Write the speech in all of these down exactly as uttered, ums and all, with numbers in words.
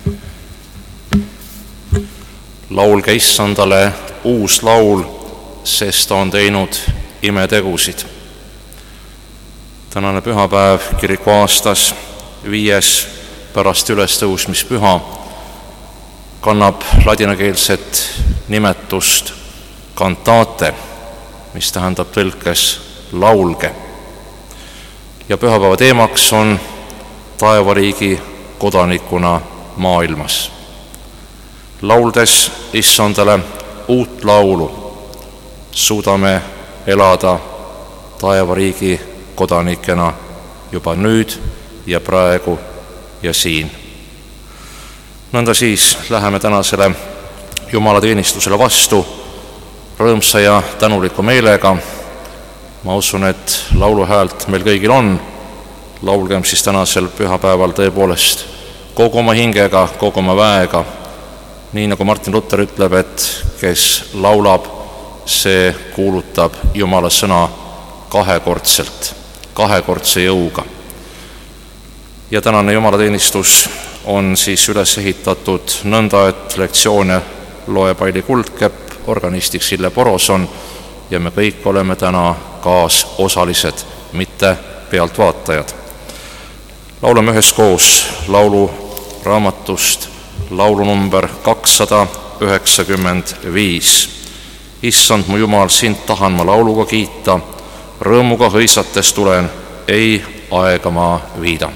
Laulge Issandale uus laul, sest ta on teinud imetegusid. Tänane pühapäev kirikuaastas, viies pärast ülestõusmispüha, kannab ladinakeelset nimetust cantate, mis tähendab tõlkes laulge. Ja pühapäeva teemaks on taevariigi kodanikuna maailmas. Lauldes Issandale uut laulu, suudame elada taevariigi kodanikena juba nüüd ja praegu ja siin. Nõnda siis läheme tänasele jumalateenistusele vastu rõõmsa ja tänuliku meelega. Ma usun, et lauluhäält meil kõigil on. Laulgem siis tänasel pühapäeval tõepoolest kogu oma hingega, kogu oma väega. Nii nagu Martin Luther ütleb, et kes laulab, see kuulutab Jumala sõna kahekordselt, kahekordse jõuga. Ja tänane jumalateenistus on siis üles ehitatud nõnda, et lektsioone loeb Aili Kuldkepp, organistiks Sille Poroson ja me kõik oleme täna kaasosalised, mitte pealtvaatajad. Laulame üheskoos laulu raamatust laulu number kakssada üheksakümmend viis. Issand mu Jumal, sind tahan ma lauluga kiita, rõõmuga hõisates tulen, ei aega ma viida.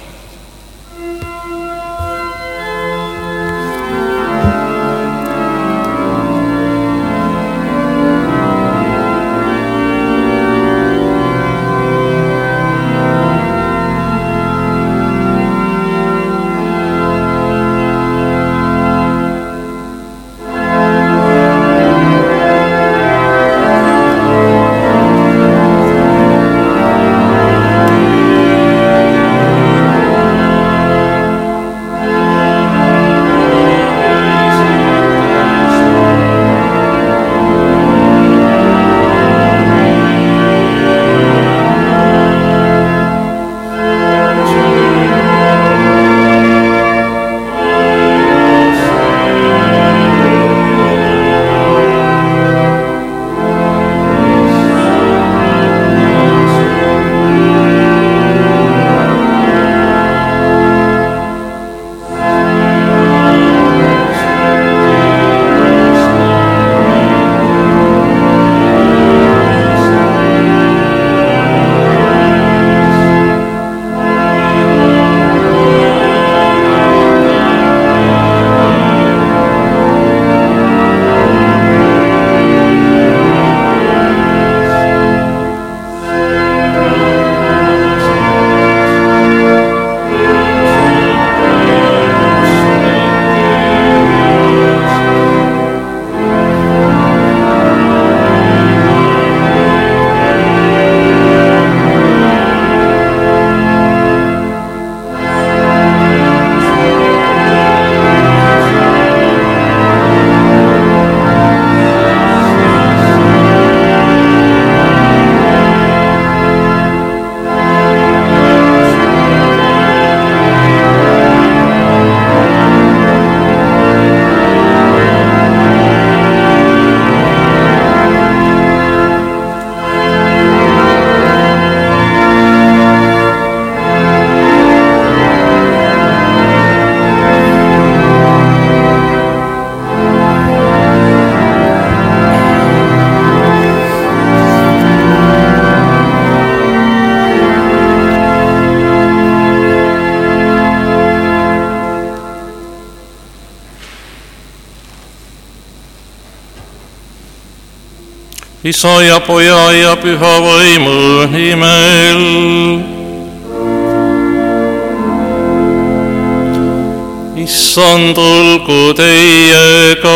Isa ja Poja ja Püha Vaimu nimel. Issand olgu teiega.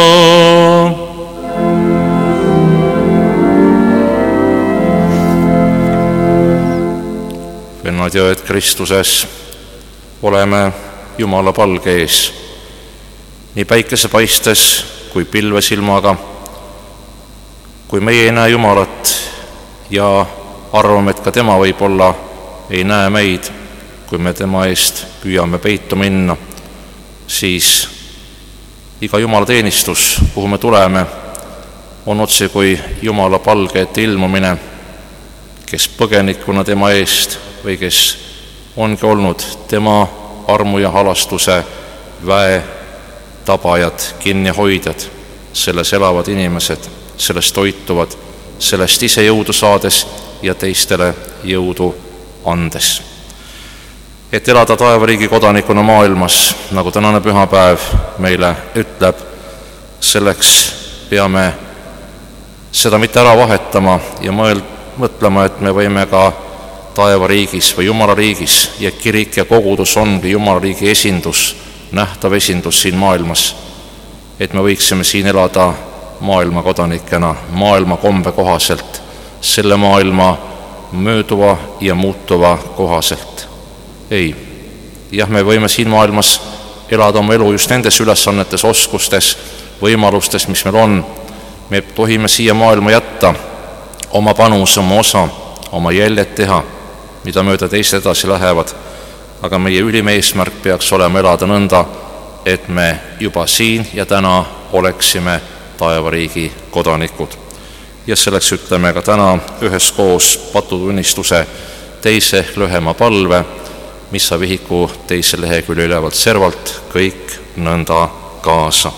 Vennad ja õed Kristuses, oleme Jumala palge ees, nii päikese paistes kui pilvesilmaga. Kui meie ei näe Jumalat ja arvame, et ka tema võib-olla ei näe meid, kui me tema eest püüame peitu minna, siis iga jumalateenistus, kuhu me tuleme, on otse kui Jumala palge ette ilmumine, kes põgenikuna tema eest või kes ongi olnud tema armu ja halastuse väe tabajad, kinnihoidjad, selles elavad inimesed, sellest toituvad, sellest ise jõudu saades ja teistele jõudu andes. Et elada taevariigi kodanikuna maailmas, nagu tänane pühapäev meile ütleb, selleks peame seda mitte ära vahetama ja mõel, mõtlema, et me võime ka taevariigis või Jumalariigis, ja kirik ja kogudus ongi Jumalariigi esindus, nähtav esindus siin maailmas, et me võiksime siin elada maailma kodanikena, maailma kombe kohaselt, selle maailma mööduva ja muutuva kohaselt. Ei, jah, me võime siin maailmas elada oma elu just nendes ülesannetes, oskustes, võimalustes, mis meil on. Me tohime siia maailma jätta oma panus, oma osa, oma jäljed teha, mida mööda teised edasi lähevad. Aga meie ülim eesmärk peaks olema elada nõnda, et me juba siin ja täna oleksime taevariigi kodanikud. Ja selleks ütleme ka täna üheskoos patutunnistuse teise ehk lühema palve, mis sa vihiku teise lehekülje ülevalt servalt, kõik nõnda kaasa.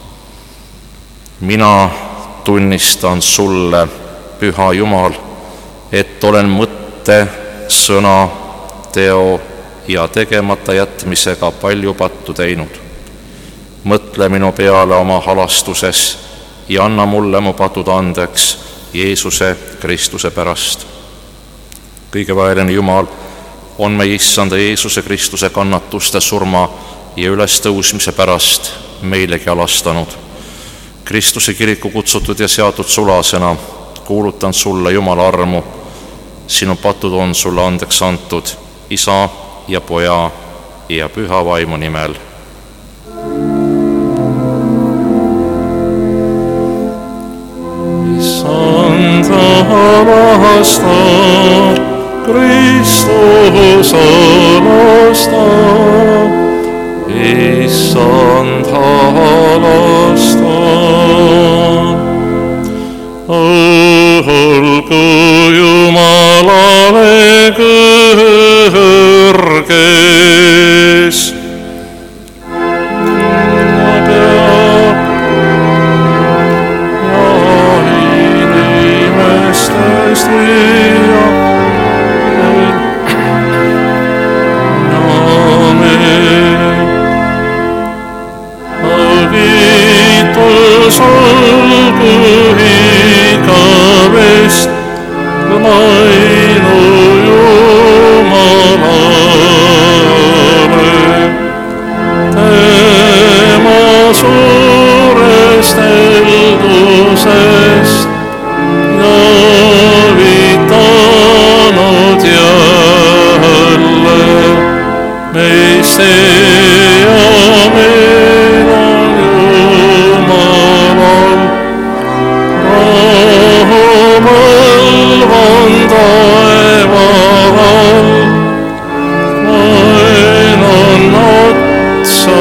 Mina tunnistan sulle, Püha Jumal, et olen mõtte, sõna, teo ja tegemata jätmisega palju pattu teinud. Mõtle minu peale oma halastuses ja anna mulle mu patud andeks Jeesuse Kristuse pärast. Kõige vaeline Jumal on meie Issanda Jeesuse Kristuse kannatuste, surma ja ülestõusmise pärast meilegi alastanud. Kristuse kiriku kutsutud ja seatud sulasena kuulutan sulle Jumala armu. Sinu patud on sulle andeks antud Isa ja Poja ja Püha Vaimu nimel. Issanda alasta, Kristus alasta, Issanda alasta. Olgu Jumalale kõrges, ja inimestest viia. Kiitos olgu igavest lainu Jumalale, tema suurest heldusest javitanud jälle meist ja meil on Jumalal rahumõlvan taeval, vaen on otsa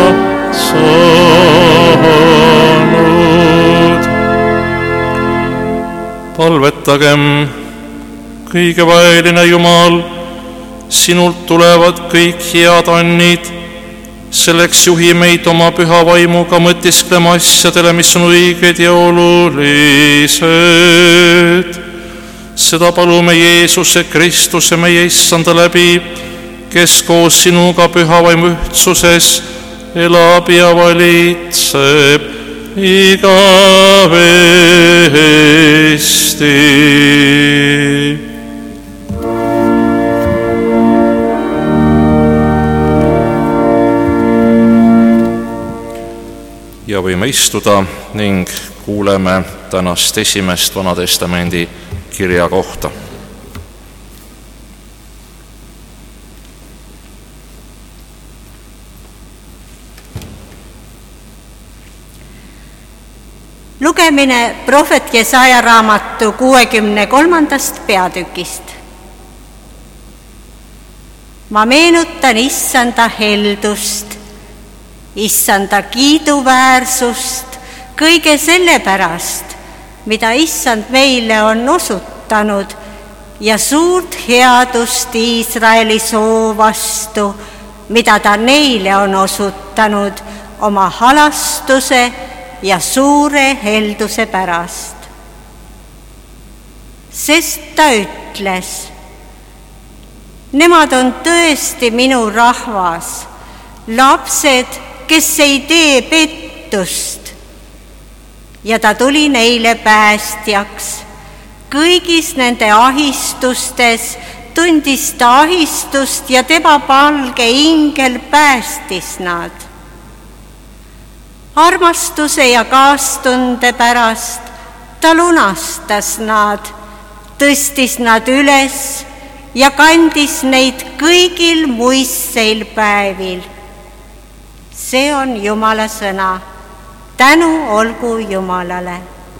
saanud. Palvetagem, kõige vaeline Jumal, sinult tulevad kõik head annid, selleks juhi meid oma püha vaimuga mõtisklema asjadele, mis on õiged ja olulised. Seda palume Jeesuse Kristuse meie Issanda läbi, kes koos sinuga püha vaimu ühtsuses elab ja valitseb igavesti. Ja võime istuda ning kuuleme tänast esimest Vanatestamendi kirja kohta. Lugemine prohvet Jesaja raamatu kuuekümne kolmandast peatükist. Ma meenutan Issanda heldust issanda kiiduväärsust kõige selle pärast, mida issand meile on osutanud ja suurt headust Iisraeli soo vastu, mida ta neile on osutanud oma halastuse ja suure helduse pärast. Sest ta ütles, nemad on tõesti minu rahvas, lapsed, kes ei tee pettust. Ja ta tuli neile päästjaks. Kõigis nende ahistustes tundis ta ahistust ja tema palge ingel päästis nad. Armastuse ja kaastunde pärast ta lunastas nad, tõstis nad üles ja kandis neid kõigil muistseil päevil. See on Jumala sõna. Tänu olgu Jumalale.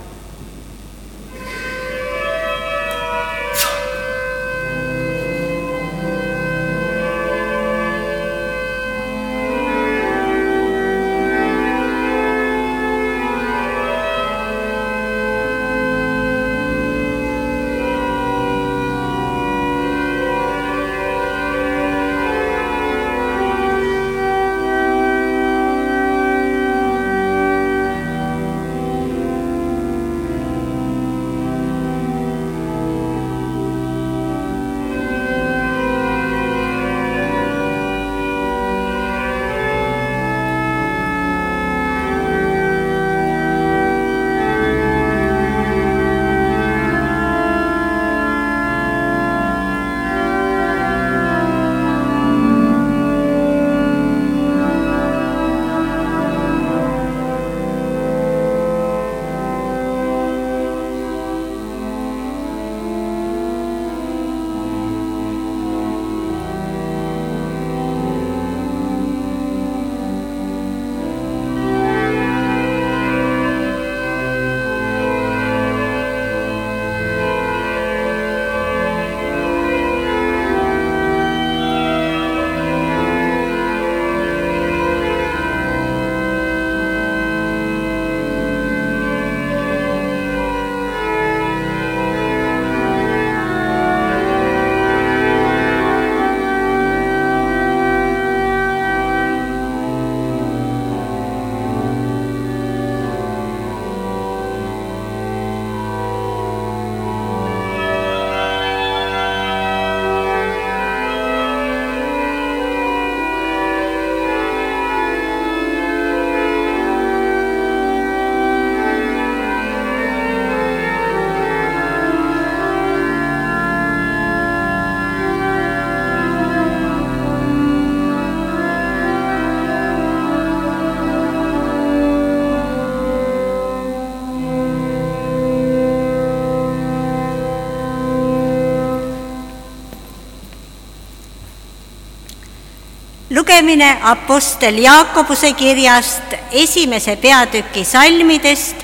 Lugemine apostel Jaakobuse kirjast esimese peatüki salmidest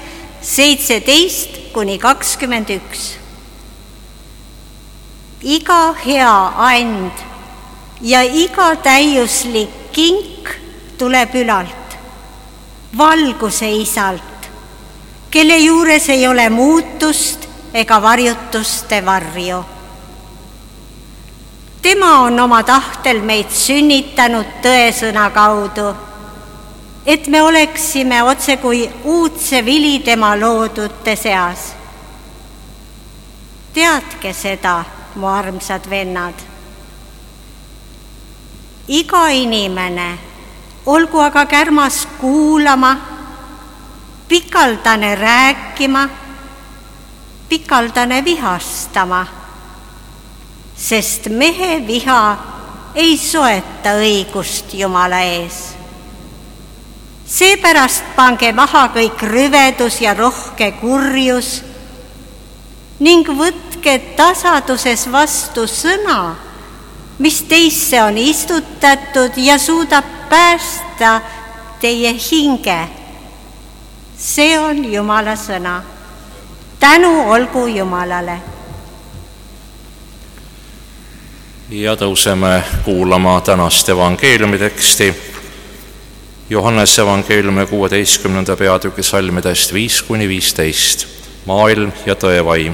seitseteist kuni kakskümmend üks. Iga hea and ja iga täiuslik kink tuleb ülalt, valguse isalt, kelle juures ei ole muutust ega varjutuste varju. Tema on oma tahtel meid sünnitanud tõesõna kaudu, et me oleksime otse kui uudse vili tema loodute seas. Teadke seda, mu armsad vennad. Iga inimene, olgu aga kärmas kuulama, pikaldane rääkima, pikaldane vihastama, sest mehe viha ei soeta õigust Jumala ees. Seepärast pange maha kõik rüvedus ja rohke kurjus ning võtke tasaduses vastu sõna, mis teisse on istutatud ja suudab päästa teie hinge. See on Jumala sõna. Tänu olgu Jumalale. Ja tõuseme kuulama tänast evangeeliumi teksti, Johannese evangeeliumi kuueteistkümnenda peatüki salmidest viis kuni viisteist. Maailm ja tõevaim.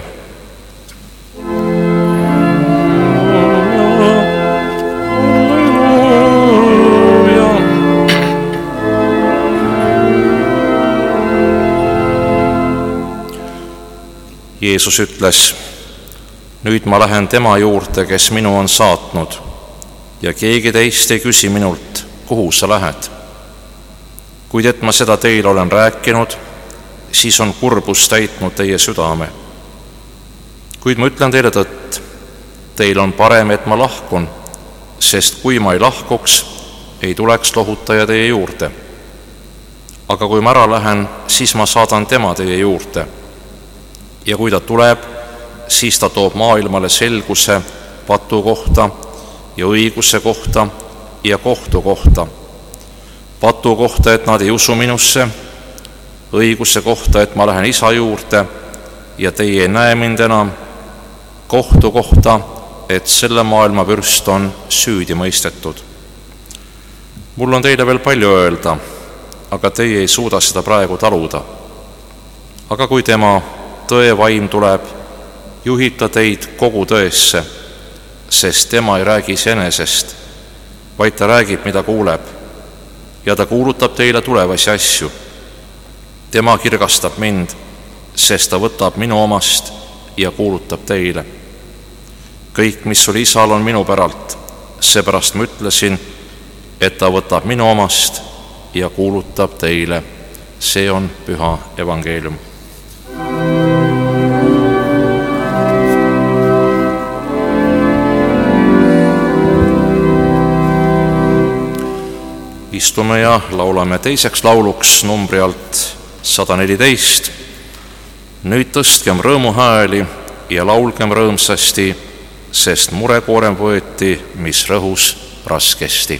Jeesus ütles, nüüd ma lähen tema juurde, kes minu on saatnud, ja keegi teist ei küsi minult, kuhu sa lähed. Kuid et ma seda teile olen rääkinud, siis on kurbus täitnud teie südame. Kuid ma ütlen teile tõtt, teil on parem, et ma lahkun, sest kui ma ei lahkuks, ei tuleks lohutaja teie juurde. Aga kui ma ära lähen, siis ma saadan tema teie juurde. Ja kui ta tuleb, siis ta toob maailmale selguse patu kohta ja õiguse kohta ja kohtu kohta. Patu kohta, et nad ei usu minusse, õiguse kohta, et ma lähen isa juurde ja teie ei näe mind enam, kohtu kohta, et selle maailma vürst on süüdi mõistetud. Mul on teile veel palju öelda, aga teie ei suuda seda praegu taluda. Aga kui tema tõevaim tuleb, juhib ta teid kogu tõesse, sest tema ei räägi iseenesest, vaid ta räägib, mida kuuleb, ja ta kuulutab teile tulevasi asju. Tema kirgastab mind, sest ta võtab minu omast ja kuulutab teile. Kõik, mis sul isal, on minu päralt, seepärast ma ütlesin, et ta võtab minu omast ja kuulutab teile. See on püha evangeelium. Istume ja laulame teiseks lauluks numbri alt sada neliteist. Nüüd tõstkem rõõmuhääli ja laulgem rõõmsasti, sest murekoorem võeti, mis rõhus raskesti.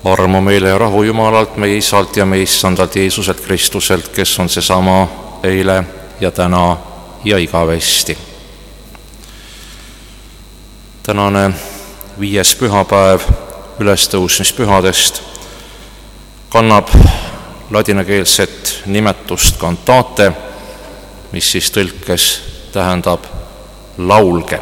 armu meile ja rahu Jumalalt, meie Isalt ja meie Issandalt Jeesuselt Kristuselt, kes on seesama eile ja täna ja igavesti. Tänane viies pühapäev ülestõusmispühadest kannab ladinakeelset nimetust cantate, mis siis tõlkes tähendab laulge.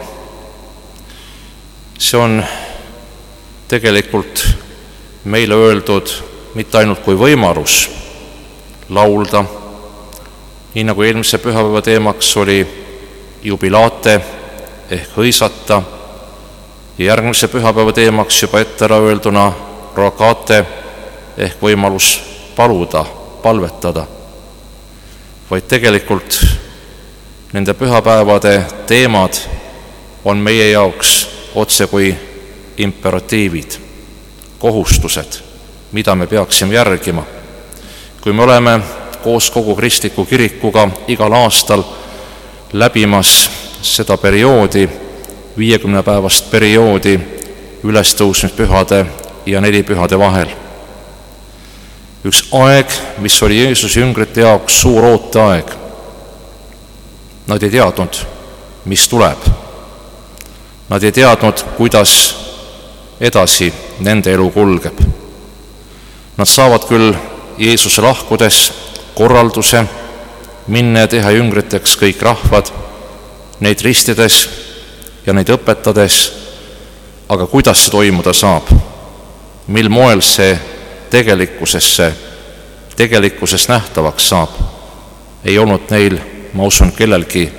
See on tegelikult meile öeldud mitte ainult kui võimalus laulda, nii nagu eelmise pühapäeva teemaks oli jubilate ehk hõisata ja järgmise pühapäeva teemaks juba ette ära öelduna rogate ehk võimalus paluda, palvetada, vaid tegelikult nende pühapäevade teemad on meie jaoks otse kui imperatiivid, kohustused, mida me peaksime järgima. Kui me oleme koos kogu kristliku kirikuga igal aastal läbimas seda perioodi, viiekümne päevast perioodi ülestõusmispühade ja nelipühade vahel. Üks aeg, mis oli Jeesuse jüngrite jaoks suur ooteaeg. Nad ei teadnud, mis tuleb. Nad ei teadnud, kuidas edasi nende elu kulgeb. Nad saavad küll Jeesuse lahkudes korralduse minna ja teha jüngriteks kõik rahvad, neid ristides ja neid õpetades, aga kuidas see toimuda saab? Mil moel see tegelikkusesse, tegelikkuses nähtavaks saab? Ei olnud neil, ma usun, kellelgi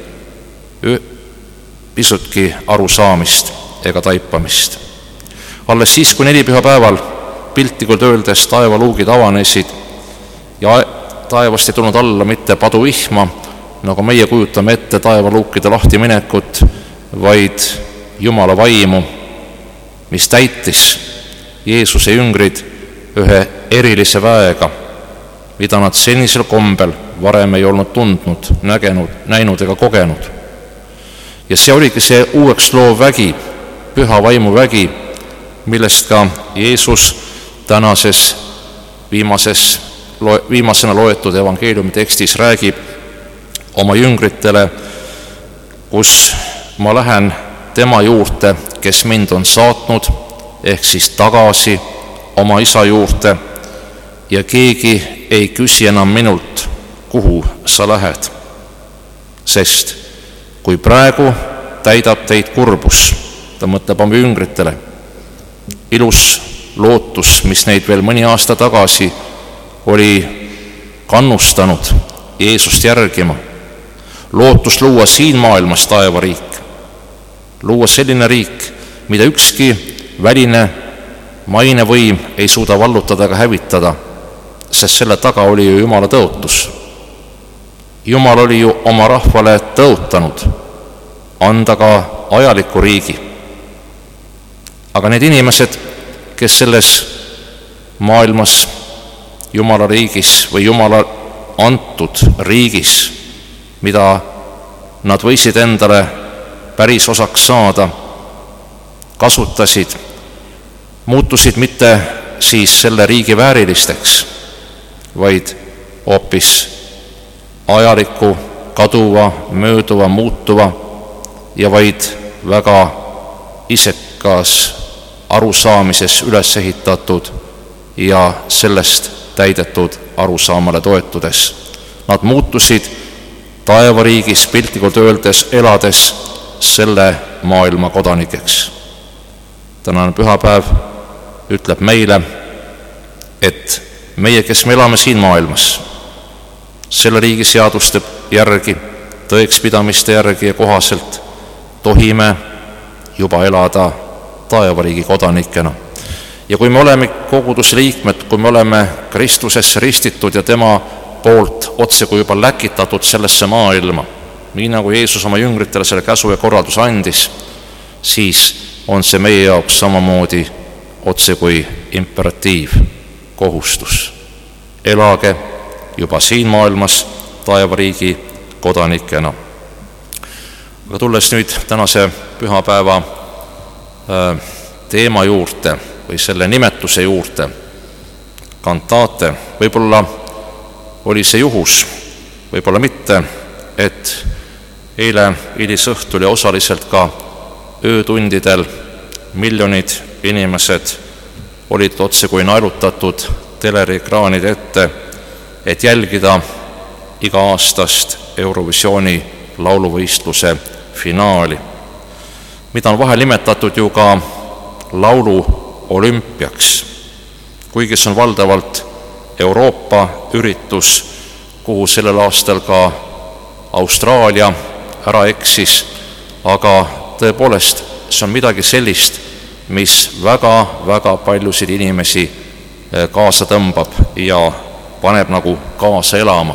pisutki arusaamist ega taipamist. Alles siis, kui nelipüha päeval piltlikult öeldes taevaluugid avanesid ja taevast ei tulnud alla mitte paduvihma, nagu meie kujutame ette taevaluukide lahti minekut, vaid Jumala vaimu, mis täitis Jeesuse jüngrid ühe erilise väega, mida nad senisel kombel varem ei olnud tundnud, nägenud, näinud ega kogenud. Ja see oligi see uueks loov vägi, püha vaimu vägi, millest ka Jeesus tänases viimases, viimasena loetud evangeeliumi tekstis räägib oma jüngritele, kus ma lähen tema juurde, kes mind on saatnud, ehk siis tagasi oma isa juurde ja keegi ei küsi enam minult, kuhu sa lähed. Sest kui praegu täidab teid kurbus, ta mõtleb oma jüngritele, ilus lootus, mis neid veel mõni aasta tagasi oli kannustanud Jeesust järgima, lootus luua siin maailmas taevariik, luua selline riik, mida ükski väline mainevõim ei suuda vallutada ega hävitada, sest selle taga oli ju Jumala tõotus. Jumal oli ju oma rahvale tõotanud anda ka ajaliku riigi. Aga need inimesed, kes selles maailmas Jumala riigis või Jumala antud riigis, mida nad võisid endale päris osaks saada, kasutasid, muutusid mitte siis selle riigi väärilisteks, vaid hoopis ajaliku, kaduva, mööduva, muutuva ja vaid väga isekas arusaamises üles ehitatud ja sellest täidetud arusaamale toetudes. Nad muutusid taevariigis piltlikult öeldes elades selle maailma kodanikeks. Tänane pühapäev ütleb meile, et meie, kes me elame siin maailmas, selle riigi seaduste järgi, tõekspidamiste järgi ja kohaselt tohime juba elada taevariigi kodanikena. Ja kui me oleme koguduse liikmed, kui me oleme Kristusesse ristitud ja tema poolt otse kui juba läkitatud sellesse maailma, nii nagu Jeesus oma jüngritele selle käsu ja korralduse andis, siis on see meie jaoks samamoodi otse kui imperatiiv, kohustus. Elage juba siin maailmas taevariigi kodanikena. Aga tulles nüüd tänase pühapäeva teema juurde või selle nimetuse juurde, kantaate. Võib-olla oli see juhus, võib-olla mitte, et eile hilisõhtul ja osaliselt ka öötundidel miljonid inimesed olid otse kui naelutatud teleekraanide ette, et jälgida iga-aastast Eurovisiooni lauluvõistluse finaali, mida on vahel nimetatud ju ka laulu olümpiaks, kuigi see on valdavalt Euroopa üritus, kuhu sellel aastal ka Austraalia ära eksis, aga tõepoolest see on midagi sellist, mis väga-väga paljusid inimesi kaasa tõmbab ja paneb nagu kaasa elama.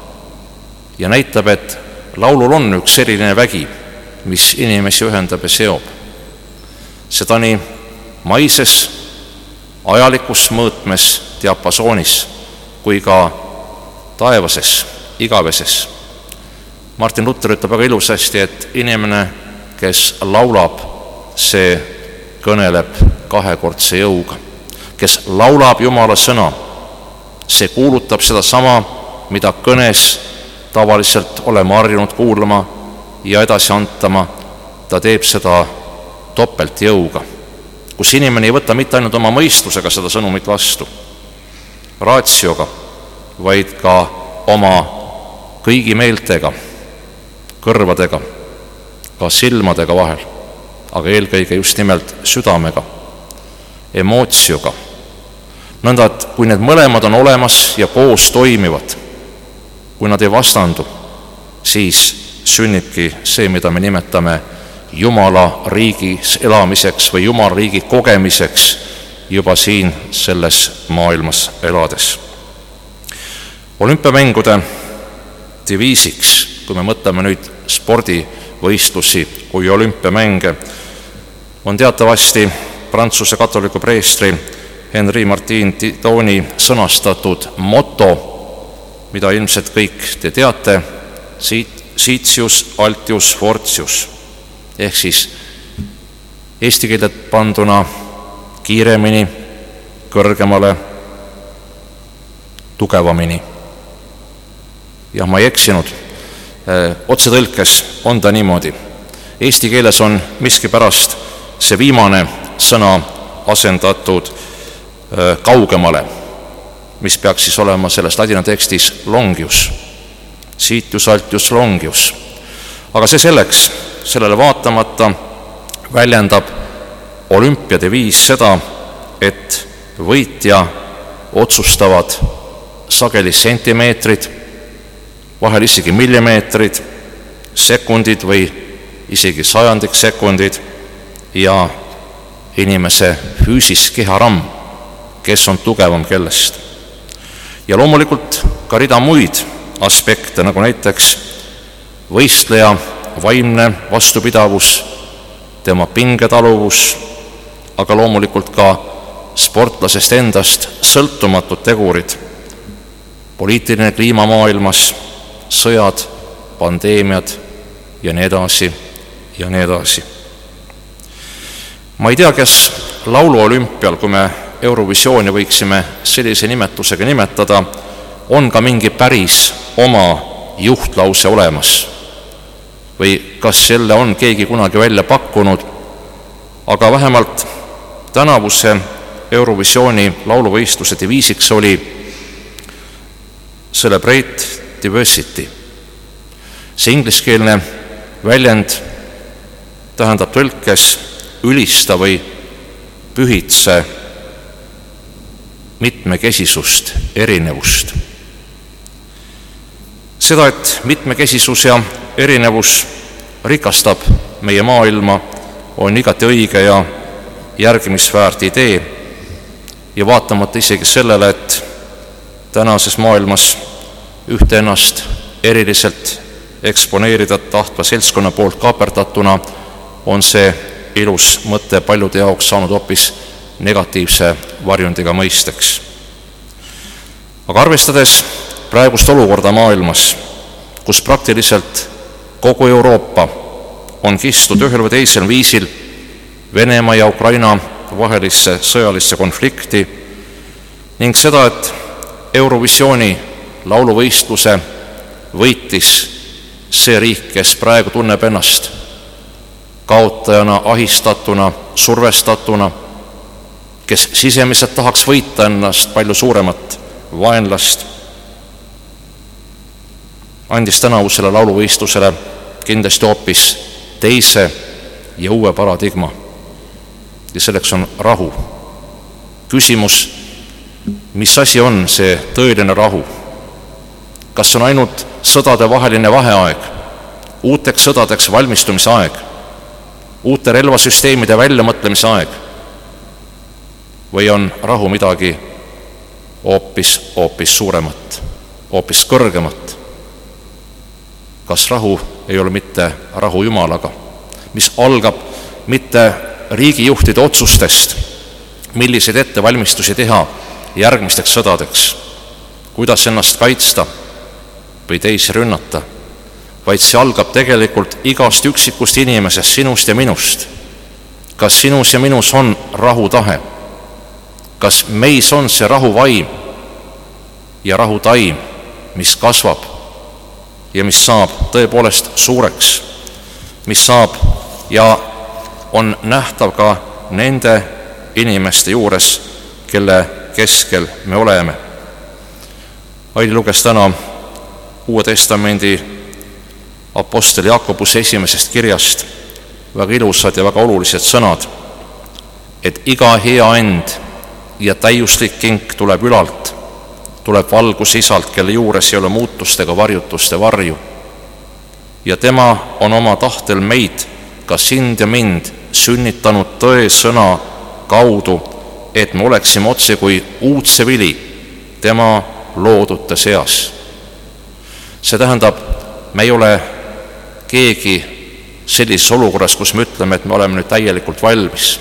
Ja näitab, et laulul on üks selline vägi, mis inimesi ühendab ja seob. Seda nii maises, ajalikus mõõtmes, diapasoonis, kui ka taevases, igaveses. Martin Luther ütleb väga ilusasti, et inimene, kes laulab, see kõneleb kahekordse jõuga. Kes laulab Jumala sõna, see kuulutab seda sama, mida kõnes tavaliselt oleme harjunud kuulama ja edasi antama. Ta teeb seda topelt jõuga, kus inimene ei võta mitte ainult oma mõistusega seda sõnumit vastu, ratsioga, vaid ka oma kõigi meeltega, kõrvadega, ka silmadega vahel, aga eelkõige just nimelt südamega, emootsioga. Nõnda, et kui need mõlemad on olemas ja koos toimivad, kui nad ei vastandu, siis sünnibki see, mida me nimetame Jumala riigis elamiseks või Jumala riigi kogemiseks juba siin selles maailmas elades. Olümpiamängude diviisiks, kui me mõtleme nüüd spordivõistlusi kui olümpiamänge, on teatavasti Prantsuse katoliku preestri Henri Martin Titoni sõnastatud moto, mida ilmselt kõik te teate, Sitius Altius Fortius, ehk siis eesti keelde panduna kiiremini, kõrgemale, tugevamini. Jah, ma ei eksinud. Otsetõlkes on ta niimoodi. Eesti keeles on miskipärast see viimane sõna asendatud kaugemale, mis peaks siis olema selles ladina tekstis longius, Sitius Altius longius. Aga see selleks, sellele vaatamata väljendab olümpiadiviis seda, et võitja otsustavad sageli sentimeetrid, vahel isegi millimeetrid, sekundid või isegi sajandik sekundid ja inimese füüsis keharamm, kes on tugevam kellest. Ja loomulikult ka rida muid aspekte, nagu näiteks võistleja vaimne vastupidavus, tema pingetaluvus, aga loomulikult ka sportlasest endast sõltumatud tegurid, poliitiline kliima maailmas, sõjad, pandeemiad ja nii edasi ja nii edasi. Ma ei tea, kes lauluolümpial, kui me Eurovisiooni võiksime sellise nimetusega nimetada, on ka mingi päris oma juhtlause olemas või kas selle on keegi kunagi välja pakkunud, aga vähemalt tänavuse Eurovisiooni lauluvõistluse diviisiks oli Celebrate Diversity. See ingliskeelne väljend tähendab tõlkes ülista või pühitse mitmekesisust, erinevust. Seda, et mitmekesisus ja erinevus rikastab meie maailma, on igati õige ja järgimisväärt idee ja vaatamata isegi sellele, et tänases maailmas ühte ennast eriliselt eksponeerida tahtva seltskonna poolt kaaperdatuna on see ilus mõte paljude jaoks saanud hoopis negatiivse varjundiga mõisteks. Aga arvestades praegust olukorda maailmas, kus praktiliselt kogu Euroopa on kistud ühel või teisel viisil Venemaa ja Ukraina vahelisse sõjalisse konflikti, ning seda, et Eurovisiooni lauluvõistluse võitis see riik, kes praegu tunneb ennast kaotajana, ahistatuna, survestatuna, kes sisemiselt tahaks võita ennast palju suuremat vaenlast, andis tänavusele lauluvõistlusele kindlasti hoopis teise ja uue paradigma. Ja selleks on rahu. Küsimus, mis asi on see tõeline rahu? Kas on ainult sõdade vaheline vaheaeg, uuteks sõdadeks valmistumise aeg, uute relvasüsteemide väljamõtlemise aeg? Või on rahu midagi hoopis, hoopis suuremat, hoopis kõrgemat? Kas rahu ei ole mitte rahu Jumalaga, mis algab mitte riigijuhtide otsustest, milliseid ettevalmistusi teha järgmisteks sõdadeks, kuidas ennast kaitsta või teisi rünnata, vaid see algab tegelikult igast üksikust inimesest, sinust ja minust. Kas sinus ja minus on rahu tahe? Kas meis on see rahu vaim ja rahu taim, mis kasvab ja mis saab tõepoolest suureks, mis saab ja on nähtav ka nende inimeste juures, kelle keskel me oleme. Aili luges täna Uue Testamendi apostel Jakobuse esimesest kirjast väga ilusad ja väga olulised sõnad, et iga hea end ja täiuslik kink tuleb ülalt, tuleb valgus Isalt, kelle juures ei ole muutustega varjutuste varju. Ja tema on oma tahtel meid, ka sind ja mind, sünnitanud tõe sõna kaudu, et me oleksime otse kui uudse vili tema loodute seas. See tähendab, me ei ole keegi sellises olukorras, kus me ütleme, et me oleme nüüd täielikult valmis.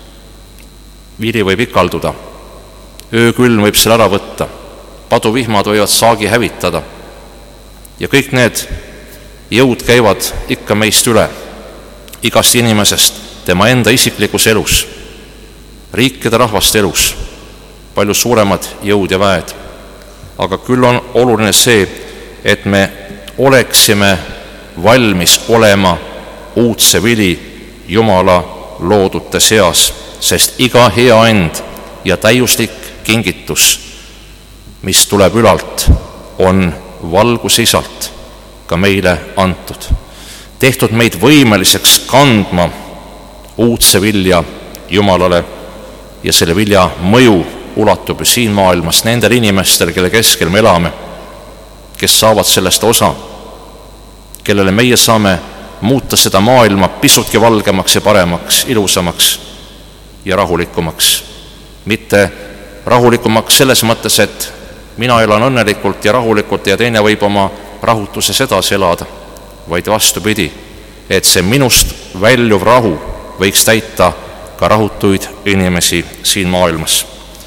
Vili võib ikalduda, öökülm võib selle ära võtta, paduvihmad võivad saagi hävitada ja kõik need jõud käivad ikka meist üle, igast inimesest, tema enda isiklikus elus, riikide rahvaste elus, palju suuremad jõud ja väed. Aga küll on oluline see, et me oleksime valmis olema uudse vili Jumala loodute seas, sest iga hea end ja täiuslik kingitus, mis tuleb ülalt, on valgus Isalt ka meile antud. Tehtud meid võimeliseks kandma uudse vilja Jumalale ja selle vilja mõju ulatub siin maailmas nendel inimestel, kelle keskel me elame, kes saavad sellest osa, kellele meie saame muuta seda maailma pisutki valgemaks ja paremaks, ilusamaks ja rahulikumaks. Mitte rahulikumaks selles mõttes, et mina elan õnnelikult ja rahulikult ja teine võib oma rahutuses edasi elada, vaid vastupidi, et see minust väljuv rahu võiks täita ka rahutuid inimesi siin maailmas.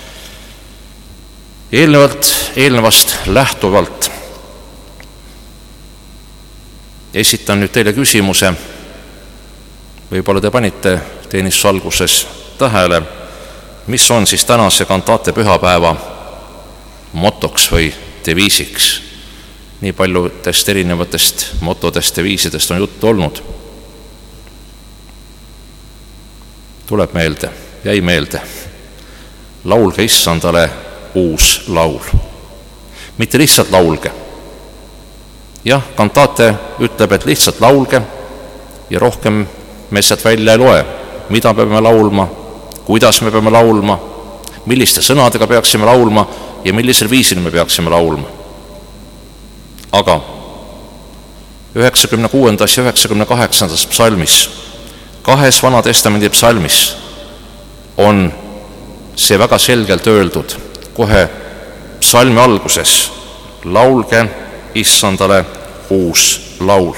Eelnevalt, eelnevast lähtuvalt esitan nüüd teile küsimuse, võib-olla te panite teenistuse alguses tähele, mis on siis tänase kantaate pühapäeva motoks või deviisiks. Nii paljudest erinevatest motodest ja viisidest on juttu olnud. Tuleb meelde, jäi meelde. Laulge Issandale uus laul. Mitte lihtsalt laulge. Jah, kantaate ütleb, et lihtsalt laulge ja rohkem me sealt välja ei loe, mida peame laulma, kuidas me peame laulma, milliste sõnadega peaksime laulma ja millisel viisil me peaksime laulma. Aga üheksakümne kuuendas ja üheksakümne kaheksandas psalmis, kahes Vana Testamendi psalmis on see väga selgelt öeldud kohe psalmi alguses: laulge Issandale uus laul.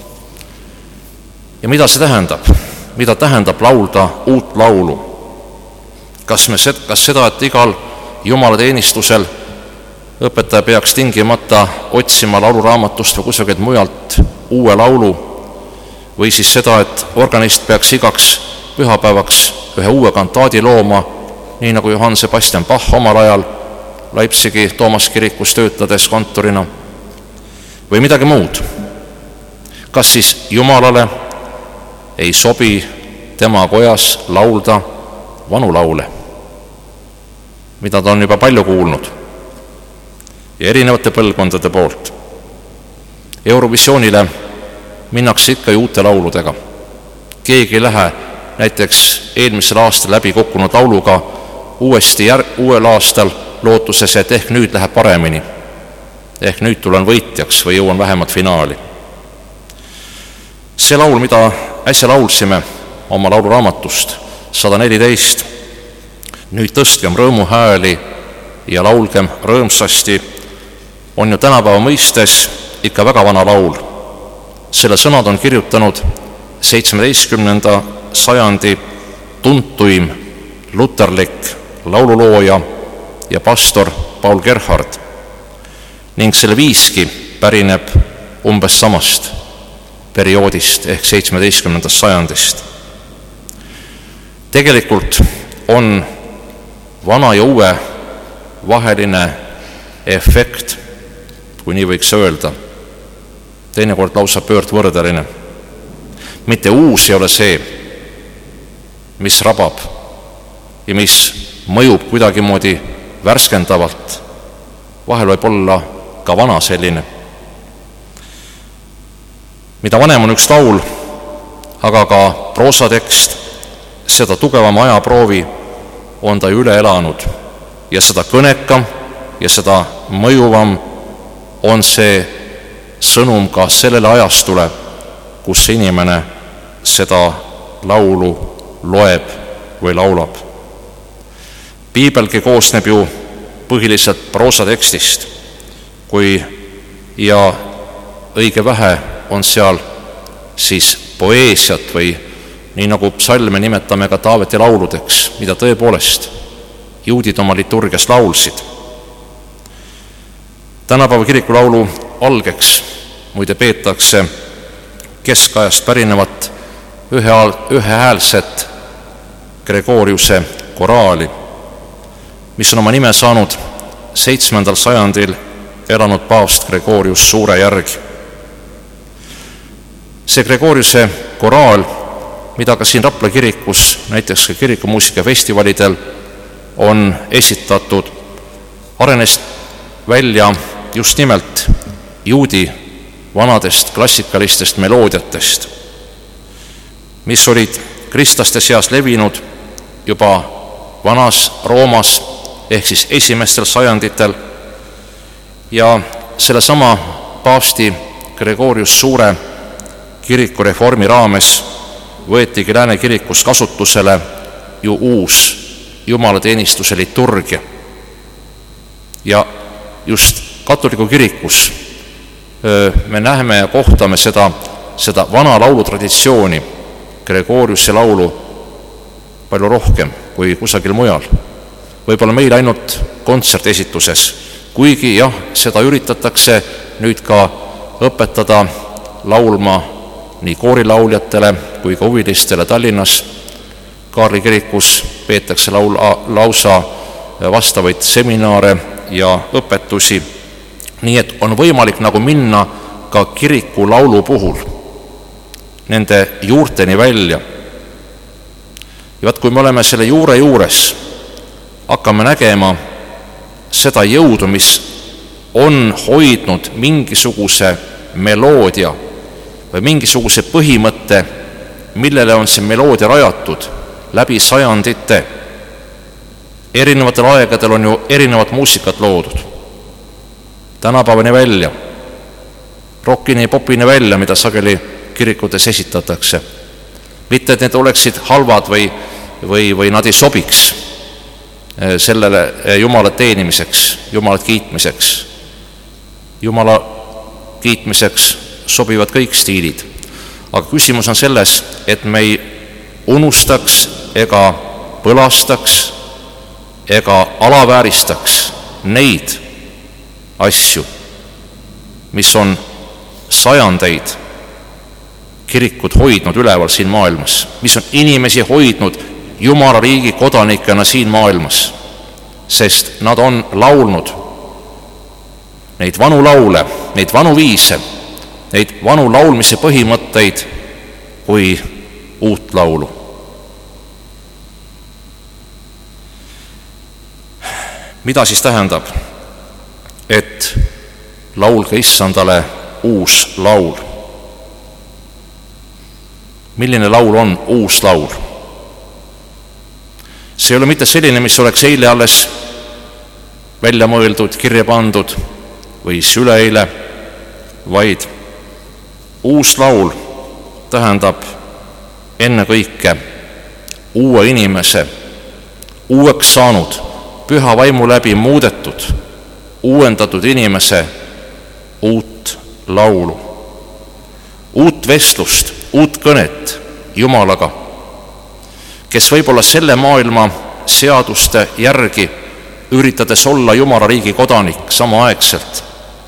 Ja mida see tähendab? Mida tähendab laulda uut laulu? Kas, me, kas seda, et igal Jumala teenistusel õpetaja peaks tingimata otsima lauluraamatust või kusagilt mujalt uue laulu, või siis seda, et organist peaks igaks pühapäevaks ühe uue kantaadi looma, nii nagu Johann Sebastian Bach omal ajal Leipzigi Toomas kirikus töötades kontorina või midagi muud. Kas siis Jumalale ei sobi tema kojas laulda vanu laule, mida ta on juba palju kuulnud ja erinevate põlvkondade poolt. Eurovisioonile minnakse ikka ju uute lauludega. Keegi ei lähe näiteks eelmisel aastal läbi kukkunud lauluga uuesti järg, uuel aastal lootuses, et ehk nüüd läheb paremini. Ehk nüüd tulen võitjaks või jõuan vähemalt finaali. See laul, mida äsja laulsime oma lauluraamatust sada neliteist, nüüd tõstkem rõõmuhääli ja laulgem rõõmsasti, on ju tänapäeva mõistes ikka väga vana laul. Selle sõnad on kirjutanud seitsmeteistkümnenda sajandi tuntuim luterlik laululooja ja pastor Paul Gerhard ning selle viiski pärineb umbes samast perioodist ehk seitsmeteistkümnendast sajandist. Tegelikult on vana ja uue vaheline efekt, kui nii võiks öelda, teinekord lausa pöördvõrdeline. Mitte uus ei ole see, mis rabab ja mis mõjub kuidagimoodi värskendavalt. Vahel võib olla ka vana selline. Mida vanem on üks laul, aga ka proosatekst, seda tugevama ajaproovi on ta üle elanud ja seda kõnekam ja seda mõjuvam on see sõnum ka sellele ajastule, kus see inimene seda laulu loeb või laulab. Piibelgi koosneb ju põhiliselt proosatekstist, kui ja õige vähe on seal siis poeesiat või nii nagu psalme nimetame ka Taaveti lauludeks, mida tõepoolest juudid oma liturgias laulsid. Tänapäeva kirikulaulu algeks muide peetakse keskajast pärinevat ühehäälset Gregoriuse koraali, mis on oma nime saanud seitsmendal sajandil elanud paavst Gregorius Suure järgi. See Gregoriuse koraal, mida ka siin Rapla kirikus, näiteks ka kirikumuusika festivalidel on esitatud, arenes välja just nimelt juudi vanadest klassikalistest meloodiatest, mis olid kristlaste seas levinud juba vanas Roomas ehk siis esimestel sajanditel ja sellesama paavsti Gregorius Suure kirikureformi raames võetigi Lääne kirikus kasutusele ju uus jumalateenistuse liturgia. Ja just katoliku kirikus me näeme ja kohtame seda, seda vana laulutraditsiooni, Gregoriuse laulu, palju rohkem kui kusagil mujal. Võib-olla meil ainult kontsertesituses, kuigi jah, seda üritatakse nüüd ka õpetada laulma nii koorilauljatele kui ka huvilistele Tallinnas. Kaarli kirikus peetakse laula, lausa vastavaid seminare ja õpetusi, nii et on võimalik nagu minna ka kiriku laulu puhul nende juurteni välja. Ja vaat, kui me oleme selle juure juures, hakkame nägema seda jõudu, mis on hoidnud mingisuguse meloodia või mingisuguse põhimõtte, millele on see meloodia rajatud läbi sajandite. Erinevatel aegadel on ju erinevat muusikat loodud. Tänapäevani välja, rockini ja popini välja, mida sageli kirikutes esitatakse. Mitte, et need oleksid halvad või, või, või nad ei sobiks sellele Jumala teenimiseks, Jumalat kiitmiseks. Jumala kiitmiseks sobivad kõik stiilid. Aga küsimus on selles, et me ei unustaks ega põlastaks ega alavääristaks neid asju, mis on sajandeid kirikud hoidnud üleval siin maailmas, mis on inimesi hoidnud Jumala riigi kodanikena siin maailmas. sest nad on laulnud neid vanu laule, neid vanu viise, neid vanu laulmise põhimõtteid kui uut laulu. Mida siis tähendab, et laulge Issandale uus laul? Milline laul on uus laul? See ei ole mitte selline, mis oleks eile alles välja mõeldud, kirja pandud või üleeile, vaid uus laul tähendab ennekõike uue inimese, uueks saanud, püha vaimu läbi muudetud, uuendatud inimese uut laulu, uut vestlust, uut kõnet Jumalaga, kes võib-olla selle maailma seaduste järgi üritades olla Jumala riigi kodanik samaaegselt,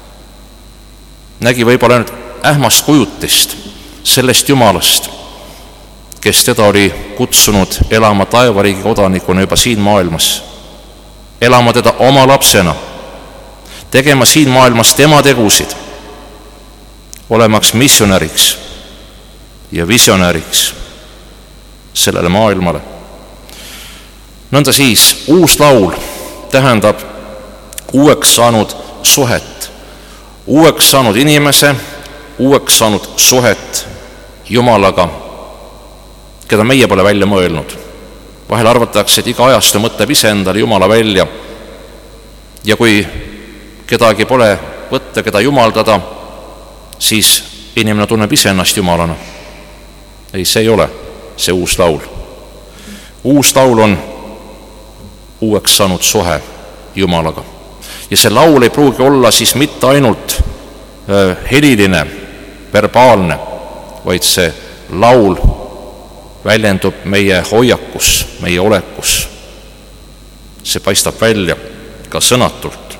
nägi võib-olla ainult ähmast kujutist sellest Jumalast, kes teda oli kutsunud elama taevariigi kodanikuna juba siin maailmas, elama teda oma lapsena, tegema siin maailmas tema tegusid, olemaks missionäriks ja visionäriks sellele maailmale. Nõnda siis uus laul tähendab uueks saanud suhet, uueks saanud inimese, uueks saanud suhet Jumalaga, keda meie pole välja mõelnud. Vahel arvatakse, et iga ajastu mõtleb ise endale Jumala välja ja kui kedagi pole võtta, keda jumaldada, siis inimene tunneb ise ennast Jumalana. Ei, see ei ole see uus laul. Uus laul on uueks saanud suhe Jumalaga. Ja see laul ei pruugi olla siis mitte ainult heliline, verbaalne, vaid see laul väljendub meie hoiakus, meie olekus. See paistab välja ka sõnatult.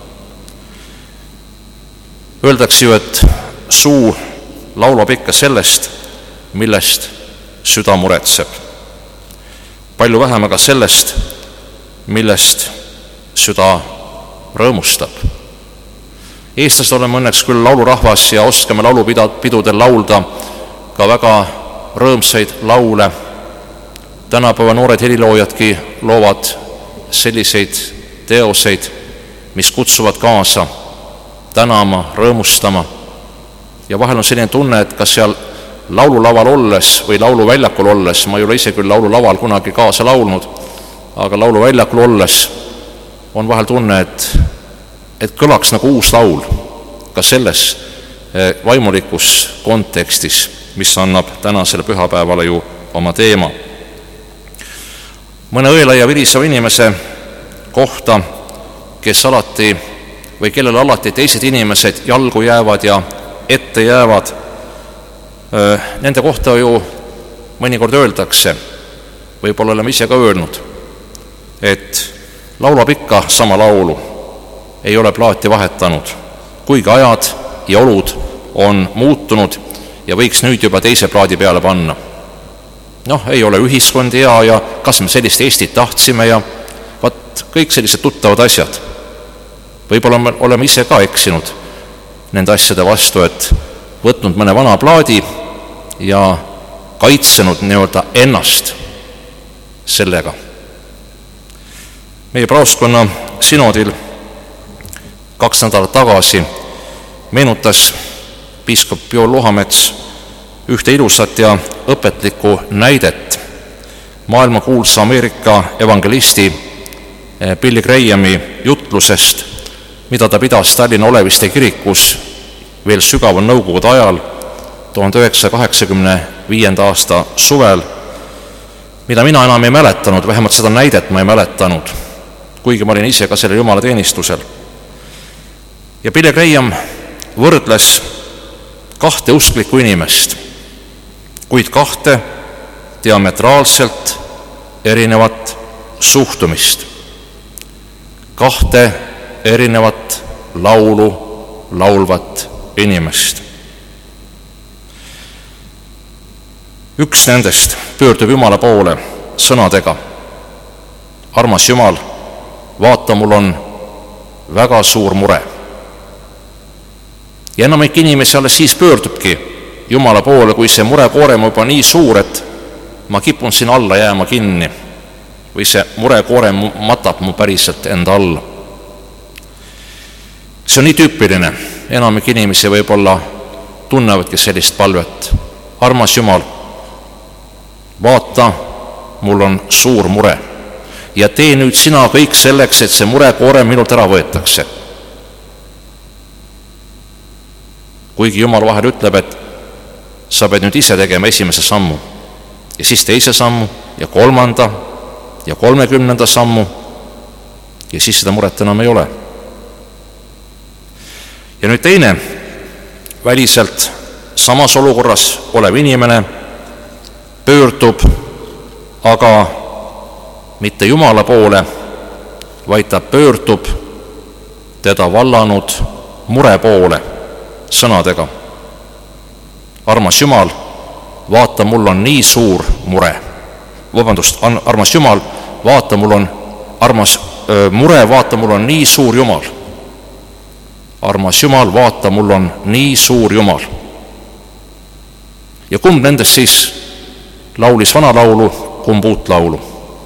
Öeldakse ju, et suu laulab ikka sellest, millest süda muretseb. Palju vähem aga sellest, millest süda rõõmustab. Eestlased oleme õnneks küll laulurahvas ja oskame laulupidudel laulda ka väga rõõmsaid laule. Tänapäeva noored heliloojadki loovad selliseid teoseid, mis kutsuvad kaasa tänama, rõõmustama. Ja vahel on selline tunne, et kas seal laululaval olles või lauluväljakul olles, ma ei ole ise küll laululaval kunagi kaasa laulnud, aga lauluväljakul olles on vahel tunne, et, et kõlaks nagu uus laul ka selles vaimulikus kontekstis, mis annab tänasele pühapäevale ju oma teema. Mõne õela ja viriseva inimese kohta, kes alati või kellele alati teised inimesed jalgu jäävad ja ette jäävad, nende kohta ju mõnikord öeldakse, võib-olla oleme ise ka öelnud, et laulab ikka sama laulu, ei ole plaati vahetanud, kuigi ajad ja olud on muutunud ja võiks nüüd juba teise plaadi peale panna. Noh, ei ole ühiskond hea ja kas me sellist Eestit tahtsime ja vaat kõik sellised tuttavad asjad. Võib-olla me oleme ise ka eksinud nende asjade vastu, et võtnud mõne vana plaadi ja kaitsenud nii-öelda ennast sellega. Meie praoskonna sinodil kaks nädalat tagasi meenutas piiskop Joel Luhamets ühte ilusat ja õpetlikku näidet maailmakuulsa Ameerika evangelisti Billy Grahami jutlusest, mida ta pidas Tallinna Oleviste kirikus veel sügaval nõukogude ajal tuhande üheksasaja kaheksakümne viienda aasta suvel, mida mina enam ei mäletanud, vähemalt seda näidet ma ei mäletanud, kuigi ma olin ise ka selle Jumala teenistusel. Ja Billy Graham võrdles kahte usklikku inimest, kuid kahte diametraalselt erinevat suhtumist, kahte erinevat laulu laulvat inimest. Üks nendest pöördub Jumala poole sõnadega: armas Jumal, vaata, mul on väga suur mure. Ja enamik inimesi alles siis pöördubki Jumala poole, kui see murekoorem juba nii suur, et ma kipun siin alla jääma kinni või see murekoorem matab mu päriselt enda alla. See on nii tüüpiline, enamik inimesi võib-olla tunnevadki sellist palvet. Armas Jumal, vaata, mul on suur mure ja tee nüüd sina kõik selleks, et see murekoorem minult ära võetakse. Kuigi Jumal vahel ütleb, et sa pead nüüd ise tegema esimese sammu ja siis teise sammu ja kolmanda ja kolmekümnenda sammu ja siis seda muret enam ei ole. Ja nüüd teine väliselt samas olukorras olev inimene pöördub aga mitte Jumala poole, vaid ta pöördub teda vallanud mure poole sõnadega. Armas Jumal, vaata, mul on nii suur mure. Vabandust, armas Jumal, vaata, mul on armas öö, mure, vaata, mul on nii suur Jumal. Armas Jumal, vaata, mul on nii suur Jumal. Ja kumb nendest siis laulis vana laulu, kumb uut laulu?